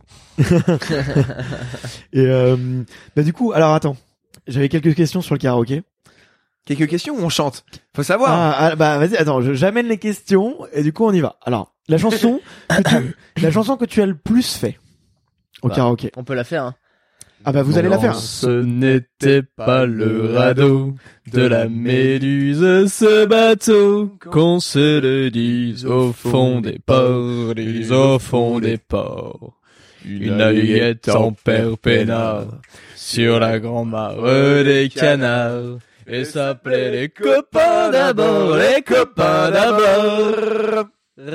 Et bah du coup, alors attends, j'avais quelques questions sur le karaoké. Quelques questions où on chante. Faut savoir. Bah vas-y, attends, j'amène les questions et du coup on y va. Alors, la chanson que tu as le plus fait au Bah, karaoké. On peut la faire, hein. Ah bah vous allez la faire. Ce n'était pas le radeau de la Méduse, ce bateau, qu'on se le dise au fond des ports, au fond des ports. Une œillette en père peinard sur la grand-mare des canards. Et s'appelait les copains d'abord, les copains d'abord.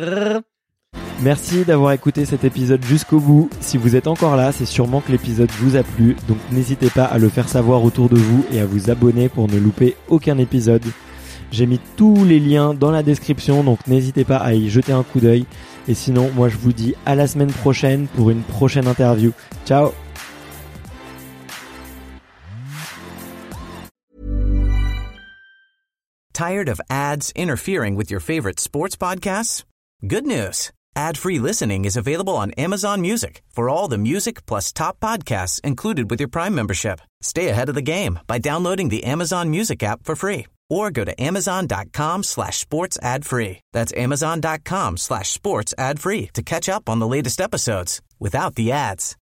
Merci d'avoir écouté cet épisode jusqu'au bout. Si vous êtes encore là, c'est sûrement que l'épisode vous a plu, donc n'hésitez pas à le faire savoir autour de vous et à vous abonner pour ne louper aucun épisode. J'ai mis tous les liens dans la description, donc n'hésitez pas à y jeter un coup d'œil. Et sinon, moi je vous dis à la semaine prochaine pour une prochaine interview. Ciao! Tired of ads interfering with your favorite sports podcasts? Good news. Ad-free listening is available on Amazon Music for all the music plus top podcasts included with your Prime membership. Stay ahead of the game by downloading the Amazon Music app for free or go to amazon.com/sports ad free. That's amazon.com/sports ad free to catch up on the latest episodes without the ads.